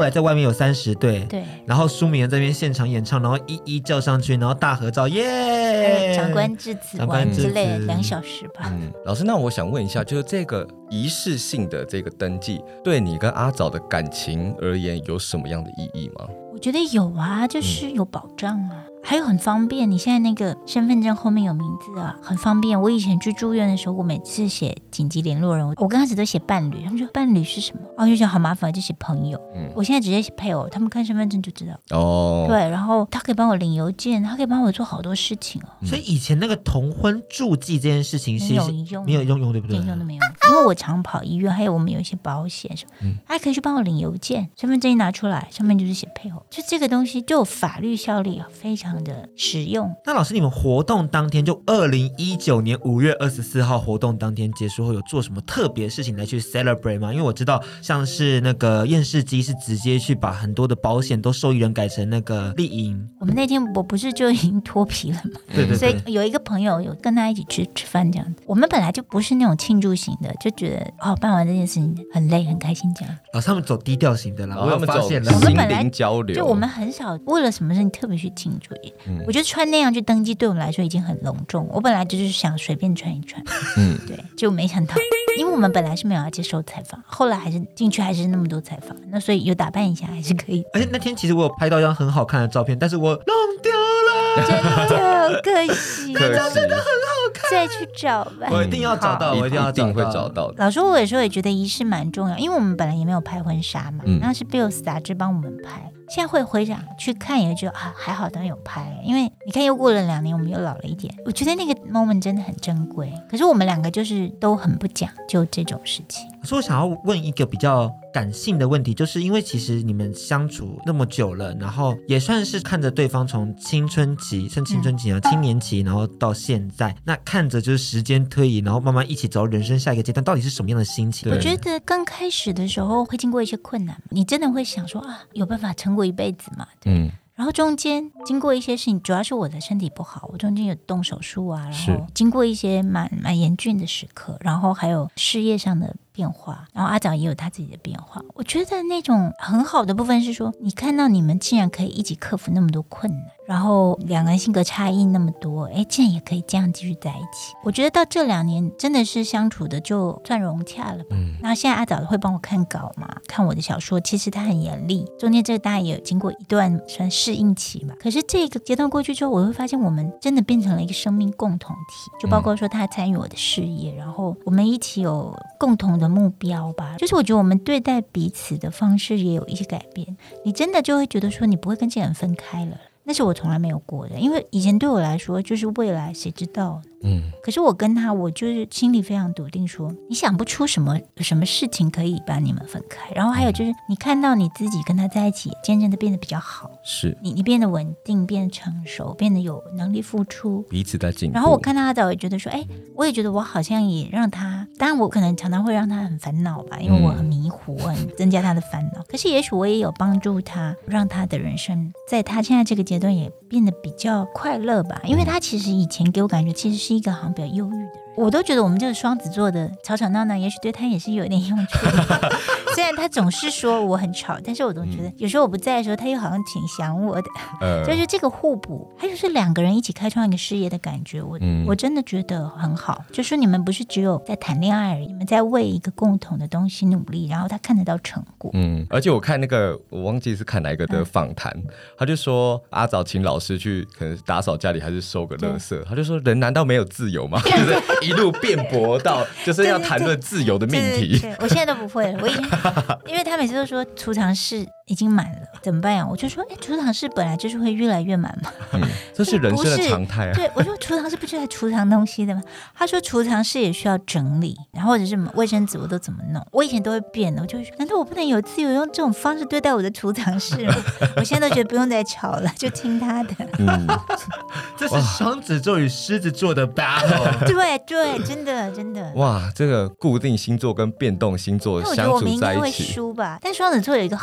来在外面有30对， 对， 然后舒明恩在那边现场演唱，然后一一叫上去，然后大合照，耶！ 长官致辞长官致辞完之类的2小时吧。 老师，那我想问一下，就是这个仪式性的这个登记，对你跟阿早的感情而言有什么样的意义吗？ 我觉得有啊，就是有保障啊。还有很方便，你现在那个身份证后面有名字啊，很方便。我以前去住院的时候，我每次写紧急联络人，我刚开始都写伴侣，他们说伴侣是什么？哦，就觉得好麻烦，就写朋友。我现在直接写配偶，他们看身份证就知道。 哦， 对，然后他可以帮我领邮件，他可以帮我做好多事情哦。 所以以前那个同婚注记这件事情是没有用，对不对？ 一点用都没有，因为我常跑医院，还有我们有一些保险什么，他可以去帮我领邮件，身份证一拿出来，上面就是写配偶，就这个东西就有法律效力，非常的实用。 那老师，你们活动当天就2019年5月24号活动当天结束后，有做什么特别事情来去 celebrate 吗？因为我知道像是那个验视机是直接去把很多的保险都受益人改成那个丽银。 我们那天我不是就已经脱皮了吗？ 对， 所以有一个朋友有跟他一起吃饭这样子。我们本来就不是那种庆祝型的，就觉得办完这件事情很累很开心这样。 老师他们走低调型的啦，我有他们发现了。 我们本来心灵交流， 就我们很少为了什么事情特别去庆祝。我觉得穿那样去登记对我们来说已经很隆重。我本来就是想随便穿一穿，对，就没想到，因为我们本来是没有要接受采访，后来还是进去还是那么多采访，那所以有打扮一下还是可以。 而且那天其实我有拍到一张很好看的照片，但是我弄丢了， 真的可惜， 可惜真的很好看， 再去找吧。 我一定要找到，我一定要一定会找到的。 老实说，我有时候也觉得仪式蛮重要，因为我们本来也没有拍婚纱嘛，那是 Bills 杂志帮我们拍。现在会回想去看，也会觉得还好当然有拍，因为你看又过了2年，我们又老了一点。我觉得那个 moment 真的很珍贵。可是我们2个就是都很不讲究这种事情。 所以我想要问一个比较感性的问题，就是因为其实你们相处那么久了，然后也算是看着对方从青春期、青年期，然后到现在，那看着就是时间推移，然后慢慢一起走人生下一个阶段，到底是什么样的心情？ 我觉得刚开始的时候会经过一些困难，你真的会想说有办法撑过一辈子嘛？对。然后中间经过一些事情，主要是我的身体不好，我中间有动手术啊，然后经过一些蛮严峻的时刻，然后还有事业上的变化，然后阿早也有他自己的变化。我觉得那种很好的部分是说，你看到你们竟然可以一起克服那么多困难，然后2个人性格差异那么多，竟然也可以这样继续在一起。我觉得到这2年真的是相处的就算融洽了吧。然后现在阿早会帮我看稿嘛，看我的小说，其实他很严厉，中间这个大概也有经过一段算适应期嘛。可是这个阶段过去之后，我会发现我们真的变成了一个生命共同体，就包括说他参与我的事业，然后我们一起有共同的目标吧。就是我觉得我们对待彼此的方式也有一些改变，你真的就会觉得说你不会跟这个人分开了。那是我从来没有过的，因为以前对我来说就是未来谁知道。可是我跟他，我就是心里非常笃定说，你想不出什么事情可以把你们分开。然后还有就是你看到你自己跟他在一起渐渐的变得比较好， 是你变得稳定，变得成熟，变得有能力付出， 彼此在进步。 然后我看到他早，我也觉得说我也觉得我好像也让他，当然我可能常常会让他很烦恼吧，因为我很迷糊，很增加他的烦恼。可是也许我也有帮助他，让他的人生在他现在这个阶段也变得比较快乐吧。因为他其实以前给我感觉其实是一个好像比较忧郁的人，我都觉得我们这个双子座的吵吵闹闹也许对他也是有点用处的。虽然他总是说我很吵，但是我总觉得有时候我不在的时候他又好像挺想我的。就是这个互补，还有是2个人一起开创一个事业的感觉，我真的觉得很好。就说你们不是只有在谈恋爱而已，你们在为一个共同的东西努力，然后他看得到成果。 而且我看那个我忘记是看哪一个的访谈，他就说阿早请老师去可能打扫家里还是收个垃圾，他就说人难道没有自由吗？就是一路辩驳到就是要谈论自由的命题。 对，我现在都不会了。我以前因为他每次都说储藏室已经满了怎么办呀？我就说储藏室本来就是会越来越满嘛。 这是人生的常态啊。 对，我说储藏室不就在储藏东西的吗？他说储藏室也需要整理，然后或者是卫生纸我都怎么弄？我以前都会变的，我就会说难道我不能有自由用这种方式对待我的储藏室吗？我现在都觉得不用再吵了，就听他的。 这是双子座与狮子座的 battle。 对，真的。 哇，这个固定星座跟变动星座相处在一起， 我觉得我们应该会输吧。但双子座有一个好处，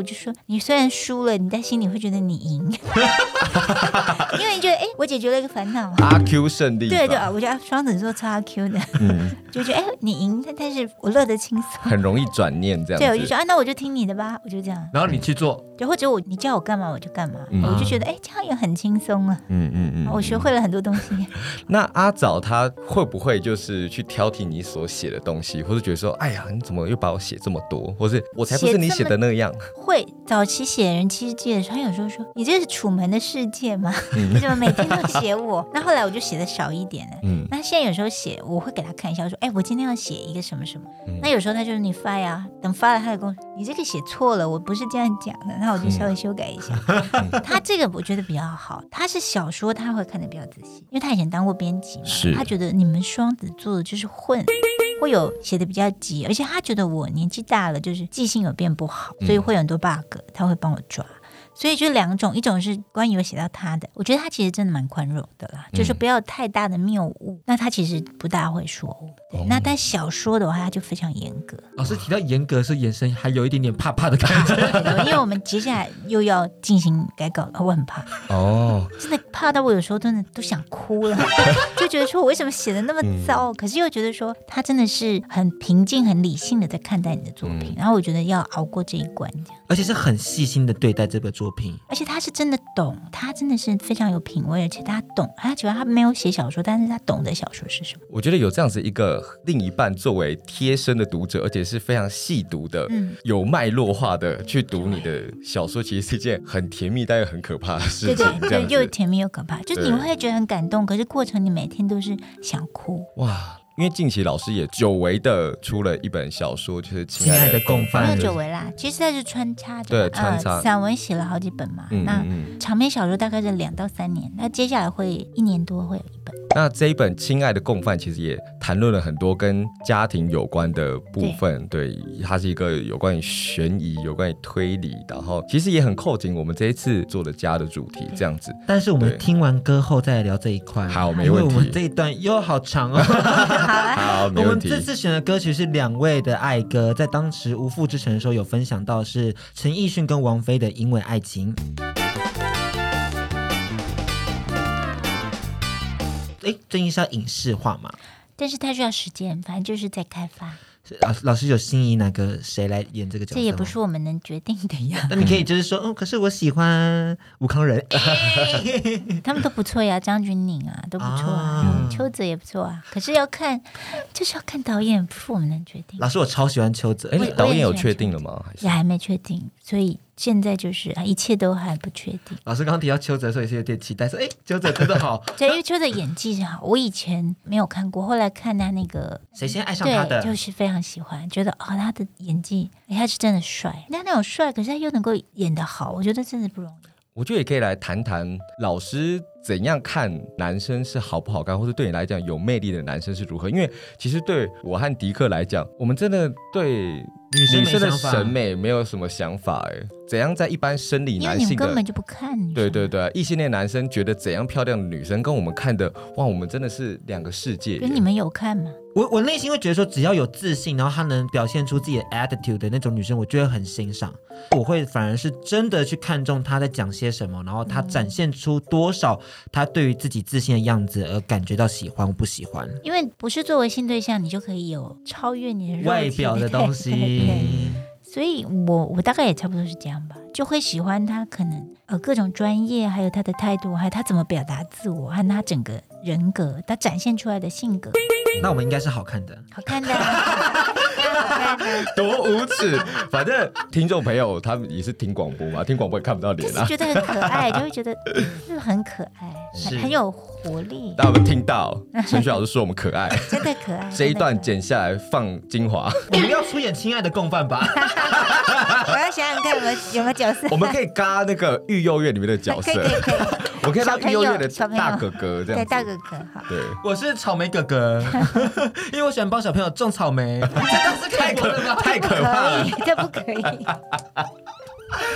我就说你虽然输了，你在心里会觉得你赢，因为你觉得我解决了一个烦恼。 阿 Q 胜利法， 对，我觉得双子座超阿 Q 的，就觉得你赢，但是我乐得轻松， 很容易转念这样子。 对，我就说那我就听你的吧，我就这样。 然后你去做， 就或者你叫我干嘛我就干嘛，我就觉得这样也很轻松啊。我学会了很多东西。 那阿早他会不会就是去挑剔你所写的东西，或是觉得说，哎呀，你怎么又把我写这么多，或是我才不是你写的那样？ 会，早期写人妻记的时候，他有时候说你这是楚门的世界吗？你怎么每天都写我？那后来我就写的少一点了。那现在有时候写，我会给他看一下，我说我今天要写一个什么什么。那有时候他就是你发呀，等发了他就跟我说你这个写错了，我不是这样讲的，那我就稍微修改一下。他这个我觉得比较好，他是小说他会看得比较仔细，因为他以前当过编辑嘛，他觉得你们双子座的就是混。会有写的比较急，而且他觉得我年纪大了，就是记性有变不好，所以会有很多 bug，他会帮我抓。所以就两种，一种是关于我写到他的，我觉得他其实真的蛮宽容的啦，就是不要太大的谬误。那他其实不大会说误，对。那但小说的话，他就非常严格。 老师提到严格是眼神还有一点点怕怕的感觉， 因为我们接下来又要进行改稿，我很怕真的怕到我有时候真的都想哭了，就觉得说我为什么写的那么糟，可是又觉得说他真的是很平静、很理性的在看待你的作品，然后我觉得要熬过这一关，这样。 而且是很细心的对待这个作品， 而且他是真的懂，他真的是非常有品味，而且他懂，他觉得他没有写小说，但是他懂得小说是什么。 我觉得有这样子一个另一半作为贴身的读者，而且是非常细读的、有脉络化的去读你的小说，其实是一件很甜蜜但又很可怕的事情。 对，又甜蜜又可怕，就是你会觉得很感动，可是过程你每天都是想哭。 哇！因为近期老师也久违的出了一本小说，就是《亲爱的共犯》。 没有久违啦，其实它是穿插的。 对，穿插。 散文写了好几本嘛，那长篇小说大概是2到3年，那接下来会1年多会有一本。 那这一本《亲爱的共犯》其实也谈论了很多跟家庭有关的部分，对，它是一个有关于悬疑、有关于推理，然后其实也很扣紧我们这一次做的家的主题这样子。 但是我们听完歌后再来聊这一块， 好，没问题。 因为我们这一段又好长哦。 好，没问题。 我们这次选的歌曲是2位的爱歌，在当时无父之城的时候有分享到是陈奕迅跟王菲的《因为爱情》。最近是要影视化嘛？ 但是它需要时间，反正就是在开发。 老师有心仪哪个谁来演这个角色？ 这也不是我们能决定的呀。 那你可以就是说，可是我喜欢吴康仁， 他们都不错呀，张钧甯啊都不错啊，邱泽也不错啊。可是要看，就是要看导演，不是我们能决定。 老师，我超喜欢邱泽。 导演有确定了吗？ 也还没确定，所以现在就是一切都还不确定。 老师刚刚提到邱泽的时候也是有点期待，说邱泽真的好。 对，因为邱泽演技是好，我以前没有看过，后来看他那个谁先爱上他的， 对，就是非常喜欢，觉得他的演技，他是真的帅。那种帅，可是他又能够演得好，我觉得真的不容易。 我觉得也可以来谈谈老师怎样看男生是好不好看，或者对你来讲有魅力的男生是如何。因为其实对我和迪克来讲，我们真的对女生的审美没有什么想法。怎样在一般生理男性的，因为你们根本就不看女生。 对，异性恋男生觉得怎样漂亮的女生跟我们看的，哇，我们真的是2个世界。 可是你们有看吗？ 我内心会觉得说，只要有自信，然后她能表现出自己的 attitude 的那种女生，我觉得很欣赏。我会反而是真的去看重她在讲些什么，然后她展现出多少她对于自己自信的样子，而感觉到喜欢或不喜欢。 因为不是作为性对象，你就可以有超越你的肉体外表的东西。 对，所以我大概也差不多是这样吧，就会喜欢他可能各种专业，还有他的态度，还有他怎么表达自我，和他整个人格，他展现出来的性格。 那我们应该是好看的， 好看的，好看的， 多无耻！反正听众朋友他们也是听广播嘛，听广播也看不到脸啊， 就是觉得很可爱，就会觉得就是很可爱，很有活力。 大家有没有听到陈雪老师说我们可爱？ 真的可爱。 这一段剪下来放精华。 我们要出演《亲爱的共犯》吧？ 我要想想看有没有角色。 我们可以嘎那个育幼院里面的角色。可以。我可以当育幼院的大哥哥这样。 对，大哥哥好。 对， 我是草莓哥哥，因为我喜欢帮小朋友种草莓。这是太可怕了， 这不可以。种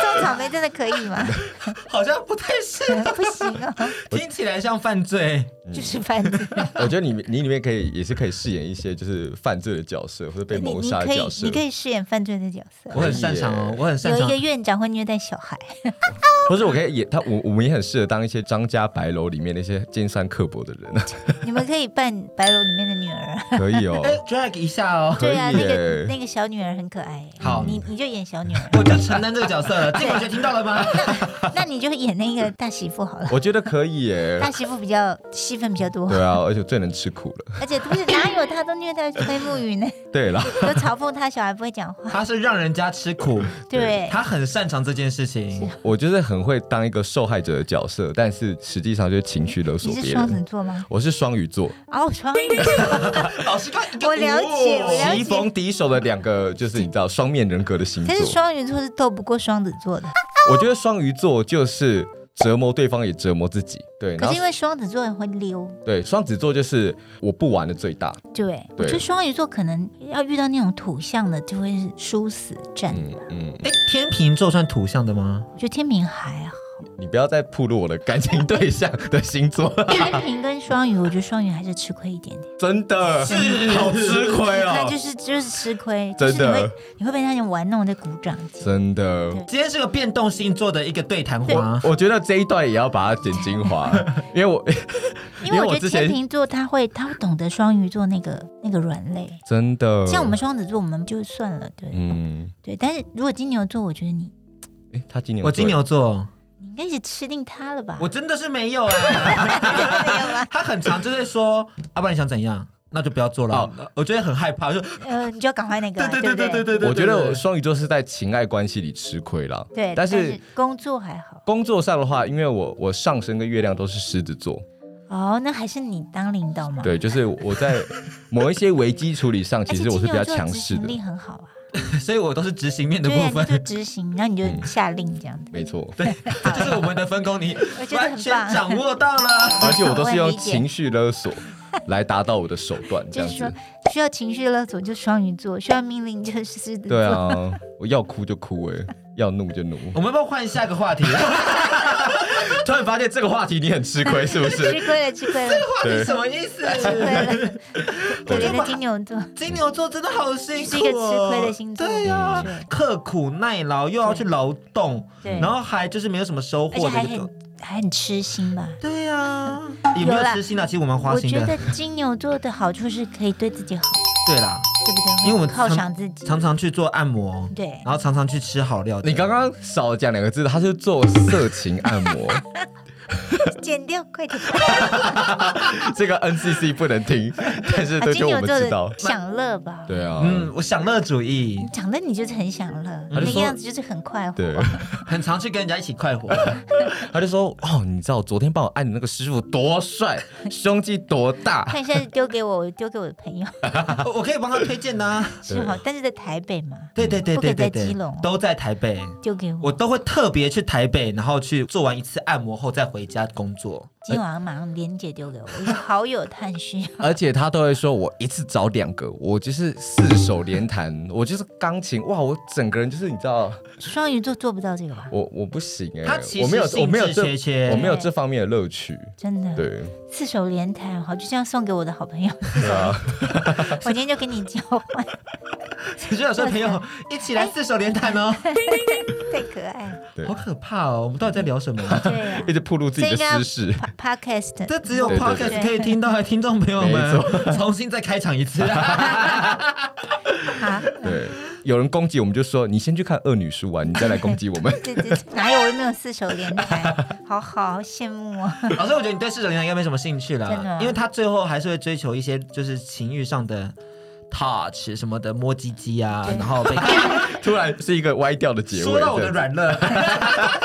种草莓真的可以吗？ 好像不太是， 不行哦， 听起来像犯罪。 就是犯罪。 我觉得你里面也是可以饰演一些就是犯罪的角色或者被谋杀的角色。 你可以饰演犯罪的角色。 我很擅长哦，我很擅长。 有一个院长会虐待小孩， 或者我可以演他，我们也很适合当一些张家白楼里面那些尖酸刻薄的人。 你们可以扮白楼里面的女儿。 可以哦 ，drag 一下哦。 对啊， 可以耶那个小女儿很可爱。 好， 你就演小女儿， 我就承担这个角色了。金管学听到了吗？ 那你就演那个大媳妇好了。 我觉得可以耶。 大媳妇比较戏份比较多。 对啊，而且最能吃苦了。 而且不是哪有他都虐待崔木鱼呢？ 对了， 都嘲讽他小孩不会讲话。 他是让人家吃苦， 对， 他很擅长这件事情。 我就是很会当一个受害者的角色，但是实际上就是情绪勒索别人。 你是双子座吗？ 我是双鱼座。 哦，双鱼座。 老师看， 我了解，我了解。 棋逢敌手的两个就是你知道双面人格的星座。 但是双鱼座是斗不过双子座的。 我觉得双鱼座就是折磨对方也折磨自己。对， 可是因为双子座人会溜。 对，双子座就是我不玩的最大。 对，我觉得双鱼座可能要遇到那种土象的，就会是殊死战。 天秤座算土象的吗？ 我觉得天秤还好。 你不要再暴露我的感情对象的星座。 天秤跟双鱼，我觉得双鱼还是吃亏一点点。 真的是好吃亏哦。 那就是吃亏， 真的你会被他们玩弄在鼓掌。 真的， 今天是个变动星座的一个对谈话。 我觉得这一段也要把它剪精华，因为我觉得天秤座他会懂得双鱼座那个软肋。 真的， 像我们双子座，我们就算了，对，对。但是如果金牛座，我觉得你， 他金牛， 我金牛座。 你应该是吃定他了吧？ 我真的是没有他很常就是说，不然你想怎样？那就不要做了。我觉得很害怕， 你就要赶快那个。 对。 我觉得我双鱼座是在情爱关系里吃亏了。 对， 但是工作还好。 工作上的话，因为我上升跟月亮都是狮子座。 哦，那还是你当领导吗？ 对，就是我在某一些危机处理上，其实我是比较强势的。 执行力很好啊。 所以我都是执行面的部分， 就执行，然后你就下令这样子。 没错， 对，这就是我们的分工，你完全掌握到了。 而且我都是用情绪勒索来达到我的手段，这样子。 就是说需要情绪勒索就双鱼座，需要命令就是狮子座。 对啊，我要哭就哭，要怒就怒。 我们要不要换下个话题？ 突然发现这个话题你很吃亏，是不是？ 吃亏了。这个话题什么意思？ 吃亏了。可怜的金牛座， 金牛座真的好辛苦， 是一个吃亏的星座。 对啊，刻苦耐劳，又要去劳动，然后还就是没有什么收获的， 还很痴心吧？ 对啊，也没有痴心啊，其实我们花心的。 我觉得金牛座的好处是可以对自己好。 对啦， 对不对？ 因为我们犒赏自己， 常常去做按摩， 对， 然后常常去吃好料。 你刚刚少讲2个字，他是做色情按摩。 剪掉，快点！ 这个 NCC 不能听，但是这就我们知道， 享乐吧？ 对啊， 我享乐主义， 讲的你就是很享乐，那个样子就是很快活， 对， 很常去跟人家一起快活。 他就说：“你知道我昨天帮我按的那个师傅多帅，胸肌多大？ 看现在丢给我的朋友， 我可以帮他推荐呐。 是好，但是在台北嘛？ 对， 不可以在基隆， 都在台北， 丢给我都会特别去台北，然后去做完一次按摩后再回家工作。 今天晚上马上连结丢给我，我好友探虚。 而且他都会说我一次找2个，我就是4手连弹，我就是钢琴，哇，我整个人就是你知道， 双鱼座做不到这个吧？ 我不行他其实我没有这方面的乐趣， 真的。 对 ，4手连弹，好，就这样送给我的好朋友。 对啊， 我今天就跟你交换。 其实有时候朋友一起来4手连弹哦， 太可爱了， 好可怕哦！我们到底在聊什么？ 对啊， 一直暴露自己的私事。 Podcast， 这只有 Podcast 可以听到，听众朋友们重新再开场一次。 对，有人攻击我们就说你先去看恶女书啊，你再来攻击我们。 对，哪有我又没有4手连弹，好羡慕哦。 老师，我觉得你对4手连弹应该没什么兴趣了， 真的， 因为他最后还是会追求一些就是情欲上的 touch 什么的，摸鸡鸡啊，然后被突然是一个歪掉的结尾。 说到我的软肋。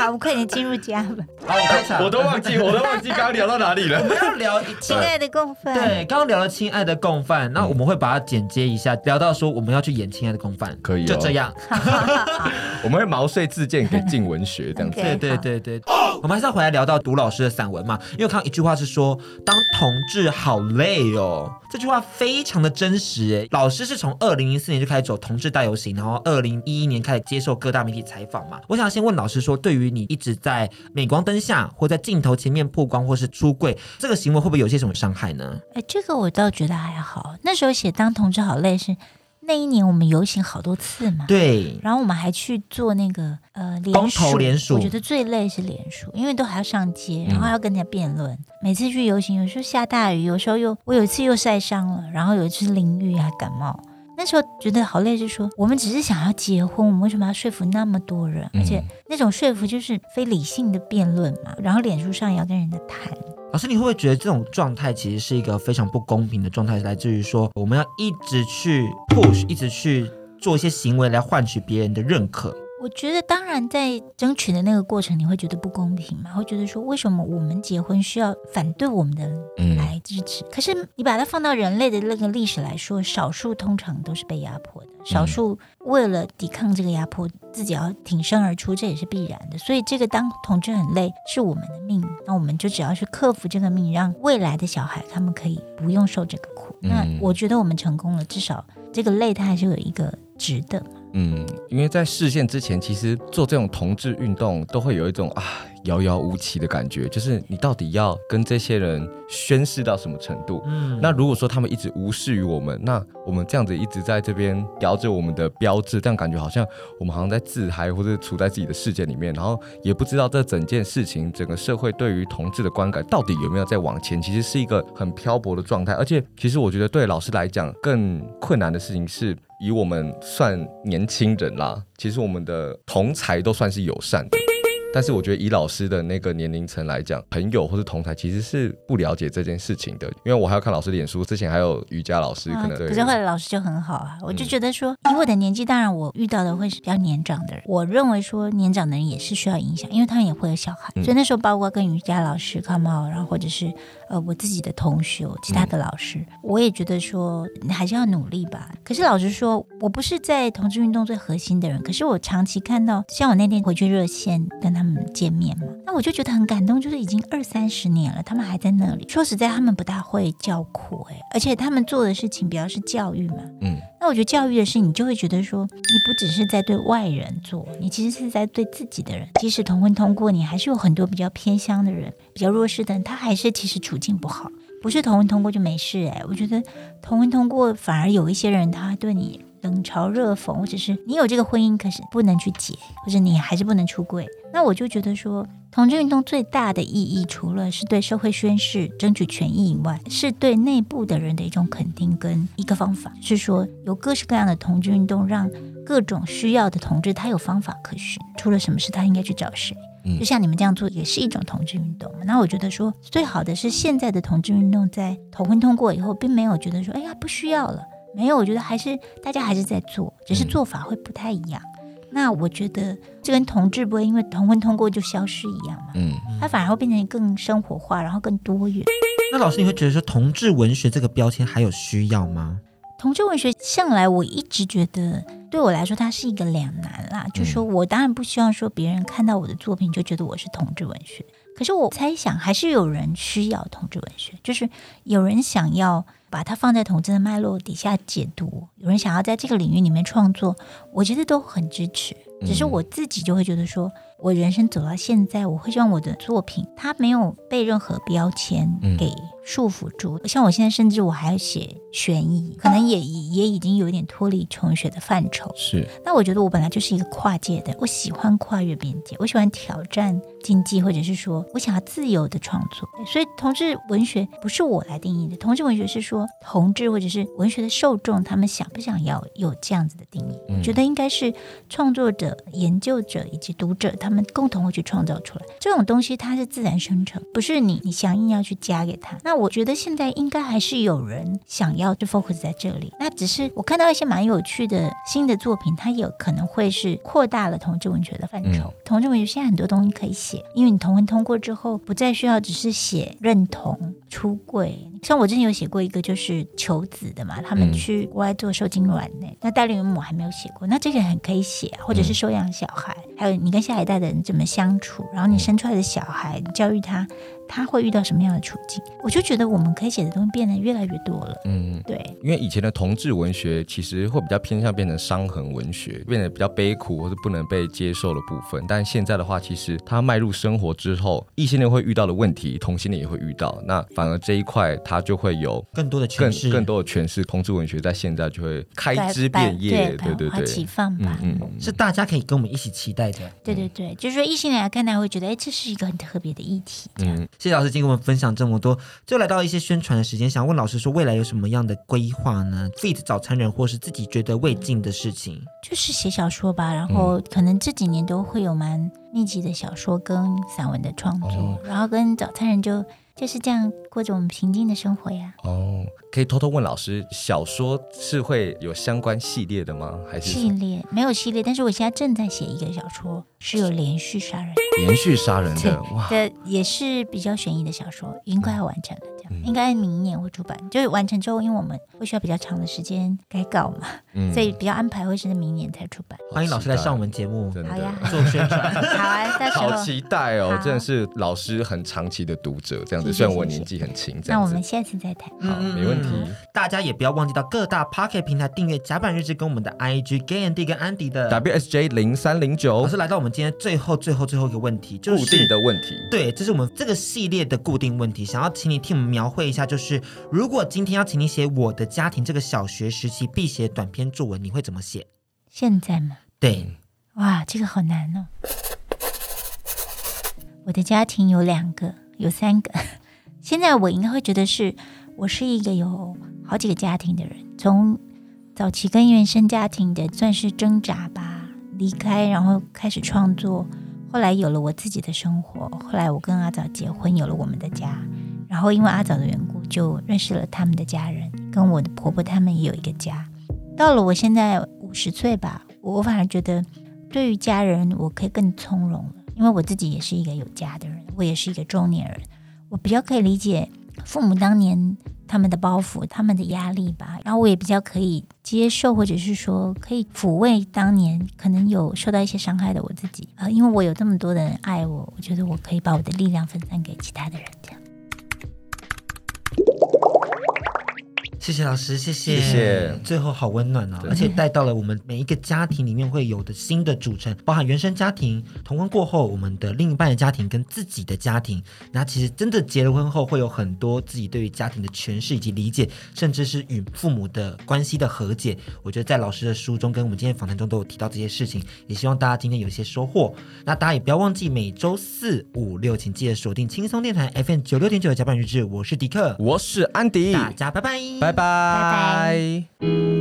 好，我们快点进入家吧。 好，我开场。 我都忘记刚刚聊到哪里了。 我们要聊亲爱的共犯， 对，刚刚聊了亲爱的共犯，那我们会把它剪接一下，聊到说我们要去演亲爱的共犯， 可以哦就这样。 我们会毛遂自荐给静文学这样子。 OK 对，我们还是要回来聊到读老师的散文嘛，因为我看到一句话是说，当同志好累哦，这句话非常的真实哎。老师是从2004年就开始走同志大游行，然后2011年开始接受各大媒体采访嘛。我想先问老师说，对于你一直在镁光灯下或在镜头前面曝光或是出柜，这个行为会不会有些什么伤害呢？ 这个我倒觉得还好。那时候写当同志好累是那一年我们游行好多次嘛， 对， 然后我们还去做那个公投联署我觉得最累是联署，因为都还要上街，然后还要跟人家辩论。每次去游行，有时候下大雨，有时候我有一次又晒伤了，然后有一次淋雨还感冒。那时候觉得好累，是说我们只是想要结婚，我们为什么要说服那么多人？而且那种说服就是非理性的辩论嘛，然后脸书上也要跟人家谈。 老师，你会不会觉得这种状态其实是一个非常不公平的状态，来自于说我们要一直去 push， 一直去做一些行为来换取别人的认可？ 我觉得当然在争取的那个过程你会觉得不公平嘛，会觉得说为什么我们结婚需要反对我们的人来支持，可是你把它放到人类的那个历史来说，少数通常都是被压迫的，少数为了抵抗这个压迫自己要挺身而出，这也是必然的。所以这个当同志很累是我们的命，那我们就只要去克服这个命，让未来的小孩他们可以不用受这个苦，那我觉得我们成功了，至少这个累它还是有一个值得嘛。 因为在释宪之前，其实做这种同志运动都会有一种遥遥无期的感觉，就是你到底要跟这些人宣誓到什么程度？那如果说他们一直无视于我们，那我们这样子一直在这边摇着我们的标志，这样感觉好像我们好像在自嗨，或者处在自己的世界里面，然后也不知道这整件事情，整个社会对于同志的观感到底有没有在往前，其实是一个很漂泊的状态。而且其实我觉得对老师来讲更困难的事情是，以我们算年轻人啦，其实我们的同侪都算是友善的，但是我觉得以老师的那个年龄层来讲，朋友或是同侪其实是不了解这件事情的，因为我还要看老师脸书，之前还有瑜伽老师可能、 可是后来老师就很好啊，我就觉得说以我的年纪，当然我遇到的会是比较年长的人，我认为说年长的人也是需要影响，因为他们也会有小孩，所以那时候包括跟瑜伽老师come out，然后或者是我自己的同学其他的老师，我也觉得说你还是要努力吧。可是老实说，我不是在同志运动最核心的人，可是我长期看到，像我那天回去热线跟他们见面嘛，那我就觉得很感动，就是已经20-30年了，他们还在那里。说实在，他们不大会叫苦而且他们做的事情比较是教育嘛。那我觉得教育的事，你就会觉得说，你不只是在对外人做，你其实是在对自己的人。即使同婚通过，你还是有很多比较偏乡的人，比较弱势的人，他还是其实处境不好。不是同婚通过就没事我觉得同婚通过反而有一些人他对你冷嘲热讽，或者是你有这个婚姻可是不能去结，或者你还是不能出柜。那我就觉得说，同志运动最大的意义，除了是对社会宣示争取权益以外，是对内部的人的一种肯定跟一个方法，是说有各式各样的同志运动，让各种需要的同志他有方法可循，出了什么事他应该去找谁。就像你们这样做也是一种同志运动。那我觉得说最好的是现在的同志运动在同婚通过以后并没有觉得说哎呀不需要了，没有，我觉得还是大家还是在做，只是做法会不太一样。那我觉得这跟同志不会因为同婚通过就消失一样嘛，它反而会变成更生活化，然后更多元。 那老师你会觉得说同志文学这个标签还有需要吗？ 同志文学向来我一直觉得对我来说它是一个两难啦，就是说我当然不希望说别人看到我的作品就觉得我是同志文学，可是我猜想还是有人需要同志文学，就是有人想要把它放在同志的脉络底下解读，有人想要在这个领域里面创作，我觉得都很支持。只是我自己就会觉得说，我人生走到现在，我会希望我的作品它没有被任何标签给束缚住。像我现在甚至我还要写悬疑，可能也已经有点脱离纯文学的范畴。 是， 那我觉得我本来就是一个跨界的，我喜欢跨越边界，我喜欢挑战禁忌，或者是说我想要自由的创作。所以同志文学不是我来定义的，同志文学是说同志或者是文学的受众他们想不想要有这样子的定义。我觉得应该是创作者、研究者以及读者他们共同会去创造出来，这种东西它是自然生成，不是你想硬要去加给他。那那我觉得现在应该还是有人想要就 focus 在这里，那只是我看到一些蛮有趣的新的作品，它有可能会是扩大了同志文学的范畴。同志文学现在很多东西可以写，因为你同婚通过之后，不再需要只是写认同、出柜。像我之前有写过一个就是求子的嘛，他们去国外做受精卵那代理孕母还没有写过，那这个很可以写，或者是收养小孩，还有你跟下一代的人怎么相处，然后你生出来的小孩教育他会遇到什么样的处境，我就觉得我们可以写的东西变得越来越多了。对， 因为以前的同志文学其实会比较偏向变成伤痕文学，变得比较悲苦或是不能被接受的部分，但现在的话，其实它迈入生活之后，异性恋会遇到的问题，同性恋也会遇到，那反而这一块它就会有更多的诠释， 更多的诠释。同志文学在现在就会开枝变叶，对， 启放吧， 是大家可以跟我们一起期待的。 对，就是说异性恋来看，他会觉得这是一个很特别的议题。 谢谢老师今天跟我们分享这么多，就来到一些宣传的时间，想问老师说未来有什么样的规划呢？ feat 早餐人或是自己觉得未尽的事情， 就是写小说吧，然后可能这几年都会有蛮密集的小说跟散文的创作，然后跟早餐人就是这样过着我们平静的生活呀。 可以偷偷问老师，小说是会有相关系列的吗？还是系列没有系列，但是我现在正在写一个小说，是有连续杀人的，哇，这也是比较悬疑的小说，已经快要完成了，这样应该明年会出版。就是完成之后，因为我们会需要比较长的时间改稿嘛，所以比较安排会是明年才出版。 欢迎老师来上我们节目， 好呀， 做宣传。 好啊，到时候好期待哦，真的是老师很长期的读者，这样子。虽然我年纪很轻， 那我们下次再谈。 好，没问题。 大家也不要忘记到各大 Pocket 平台订阅甲板日志跟我们的 IG Gay and D 跟安迪的 WSJ0309。 老师来到我们今天最后一个问题，就是固定的问题。 对，这是我们这个系列的固定问题，想要请你替我们描绘一下，就是如果今天要请你写我的家庭这个小学时期必写短篇作文，你会怎么写？ 现在吗？ 对， 哇，这个好难哦。我的家庭有3个，有3个。现在我应该会觉得我是一个有好几个家庭的人，从早期跟原生家庭的算是挣扎吧，离开，然后开始创作，后来有了我自己的生活，后来我跟阿早结婚，有了我们的家，然后因为阿早的缘故就认识了他们的家人，跟我的婆婆他们也有一个家。到了我现在50岁吧，我反而觉得对于家人我可以更从容了，因为我自己也是一个有家的人，我也是一个中年人，我比较可以理解父母当年他们的包袱，他们的压力吧，然后我也比较可以接受，或者是说可以抚慰当年可能有受到一些伤害的我自己，因为我有这么多的人爱我，我觉得我可以把我的力量分散给其他的人，这样。 谢谢老师，谢谢，最后好温暖哦，而且带到了我们每一个家庭里面会有的新的组成，包含原生家庭、同婚过后我们的另一半的家庭跟自己的家庭。那其实真的结了婚后会有很多自己对于家庭的诠释以及理解，甚至是与父母的关系的和解。我觉得在老师的书中跟我们今天访谈中都有提到这些事情，也希望大家今天有一些收获。那大家也不要忘记每周4、5、6请记得锁定轻松电台 FM96.9 甲板日志，我是迪克， 我是安迪， 大家拜拜。 拜拜。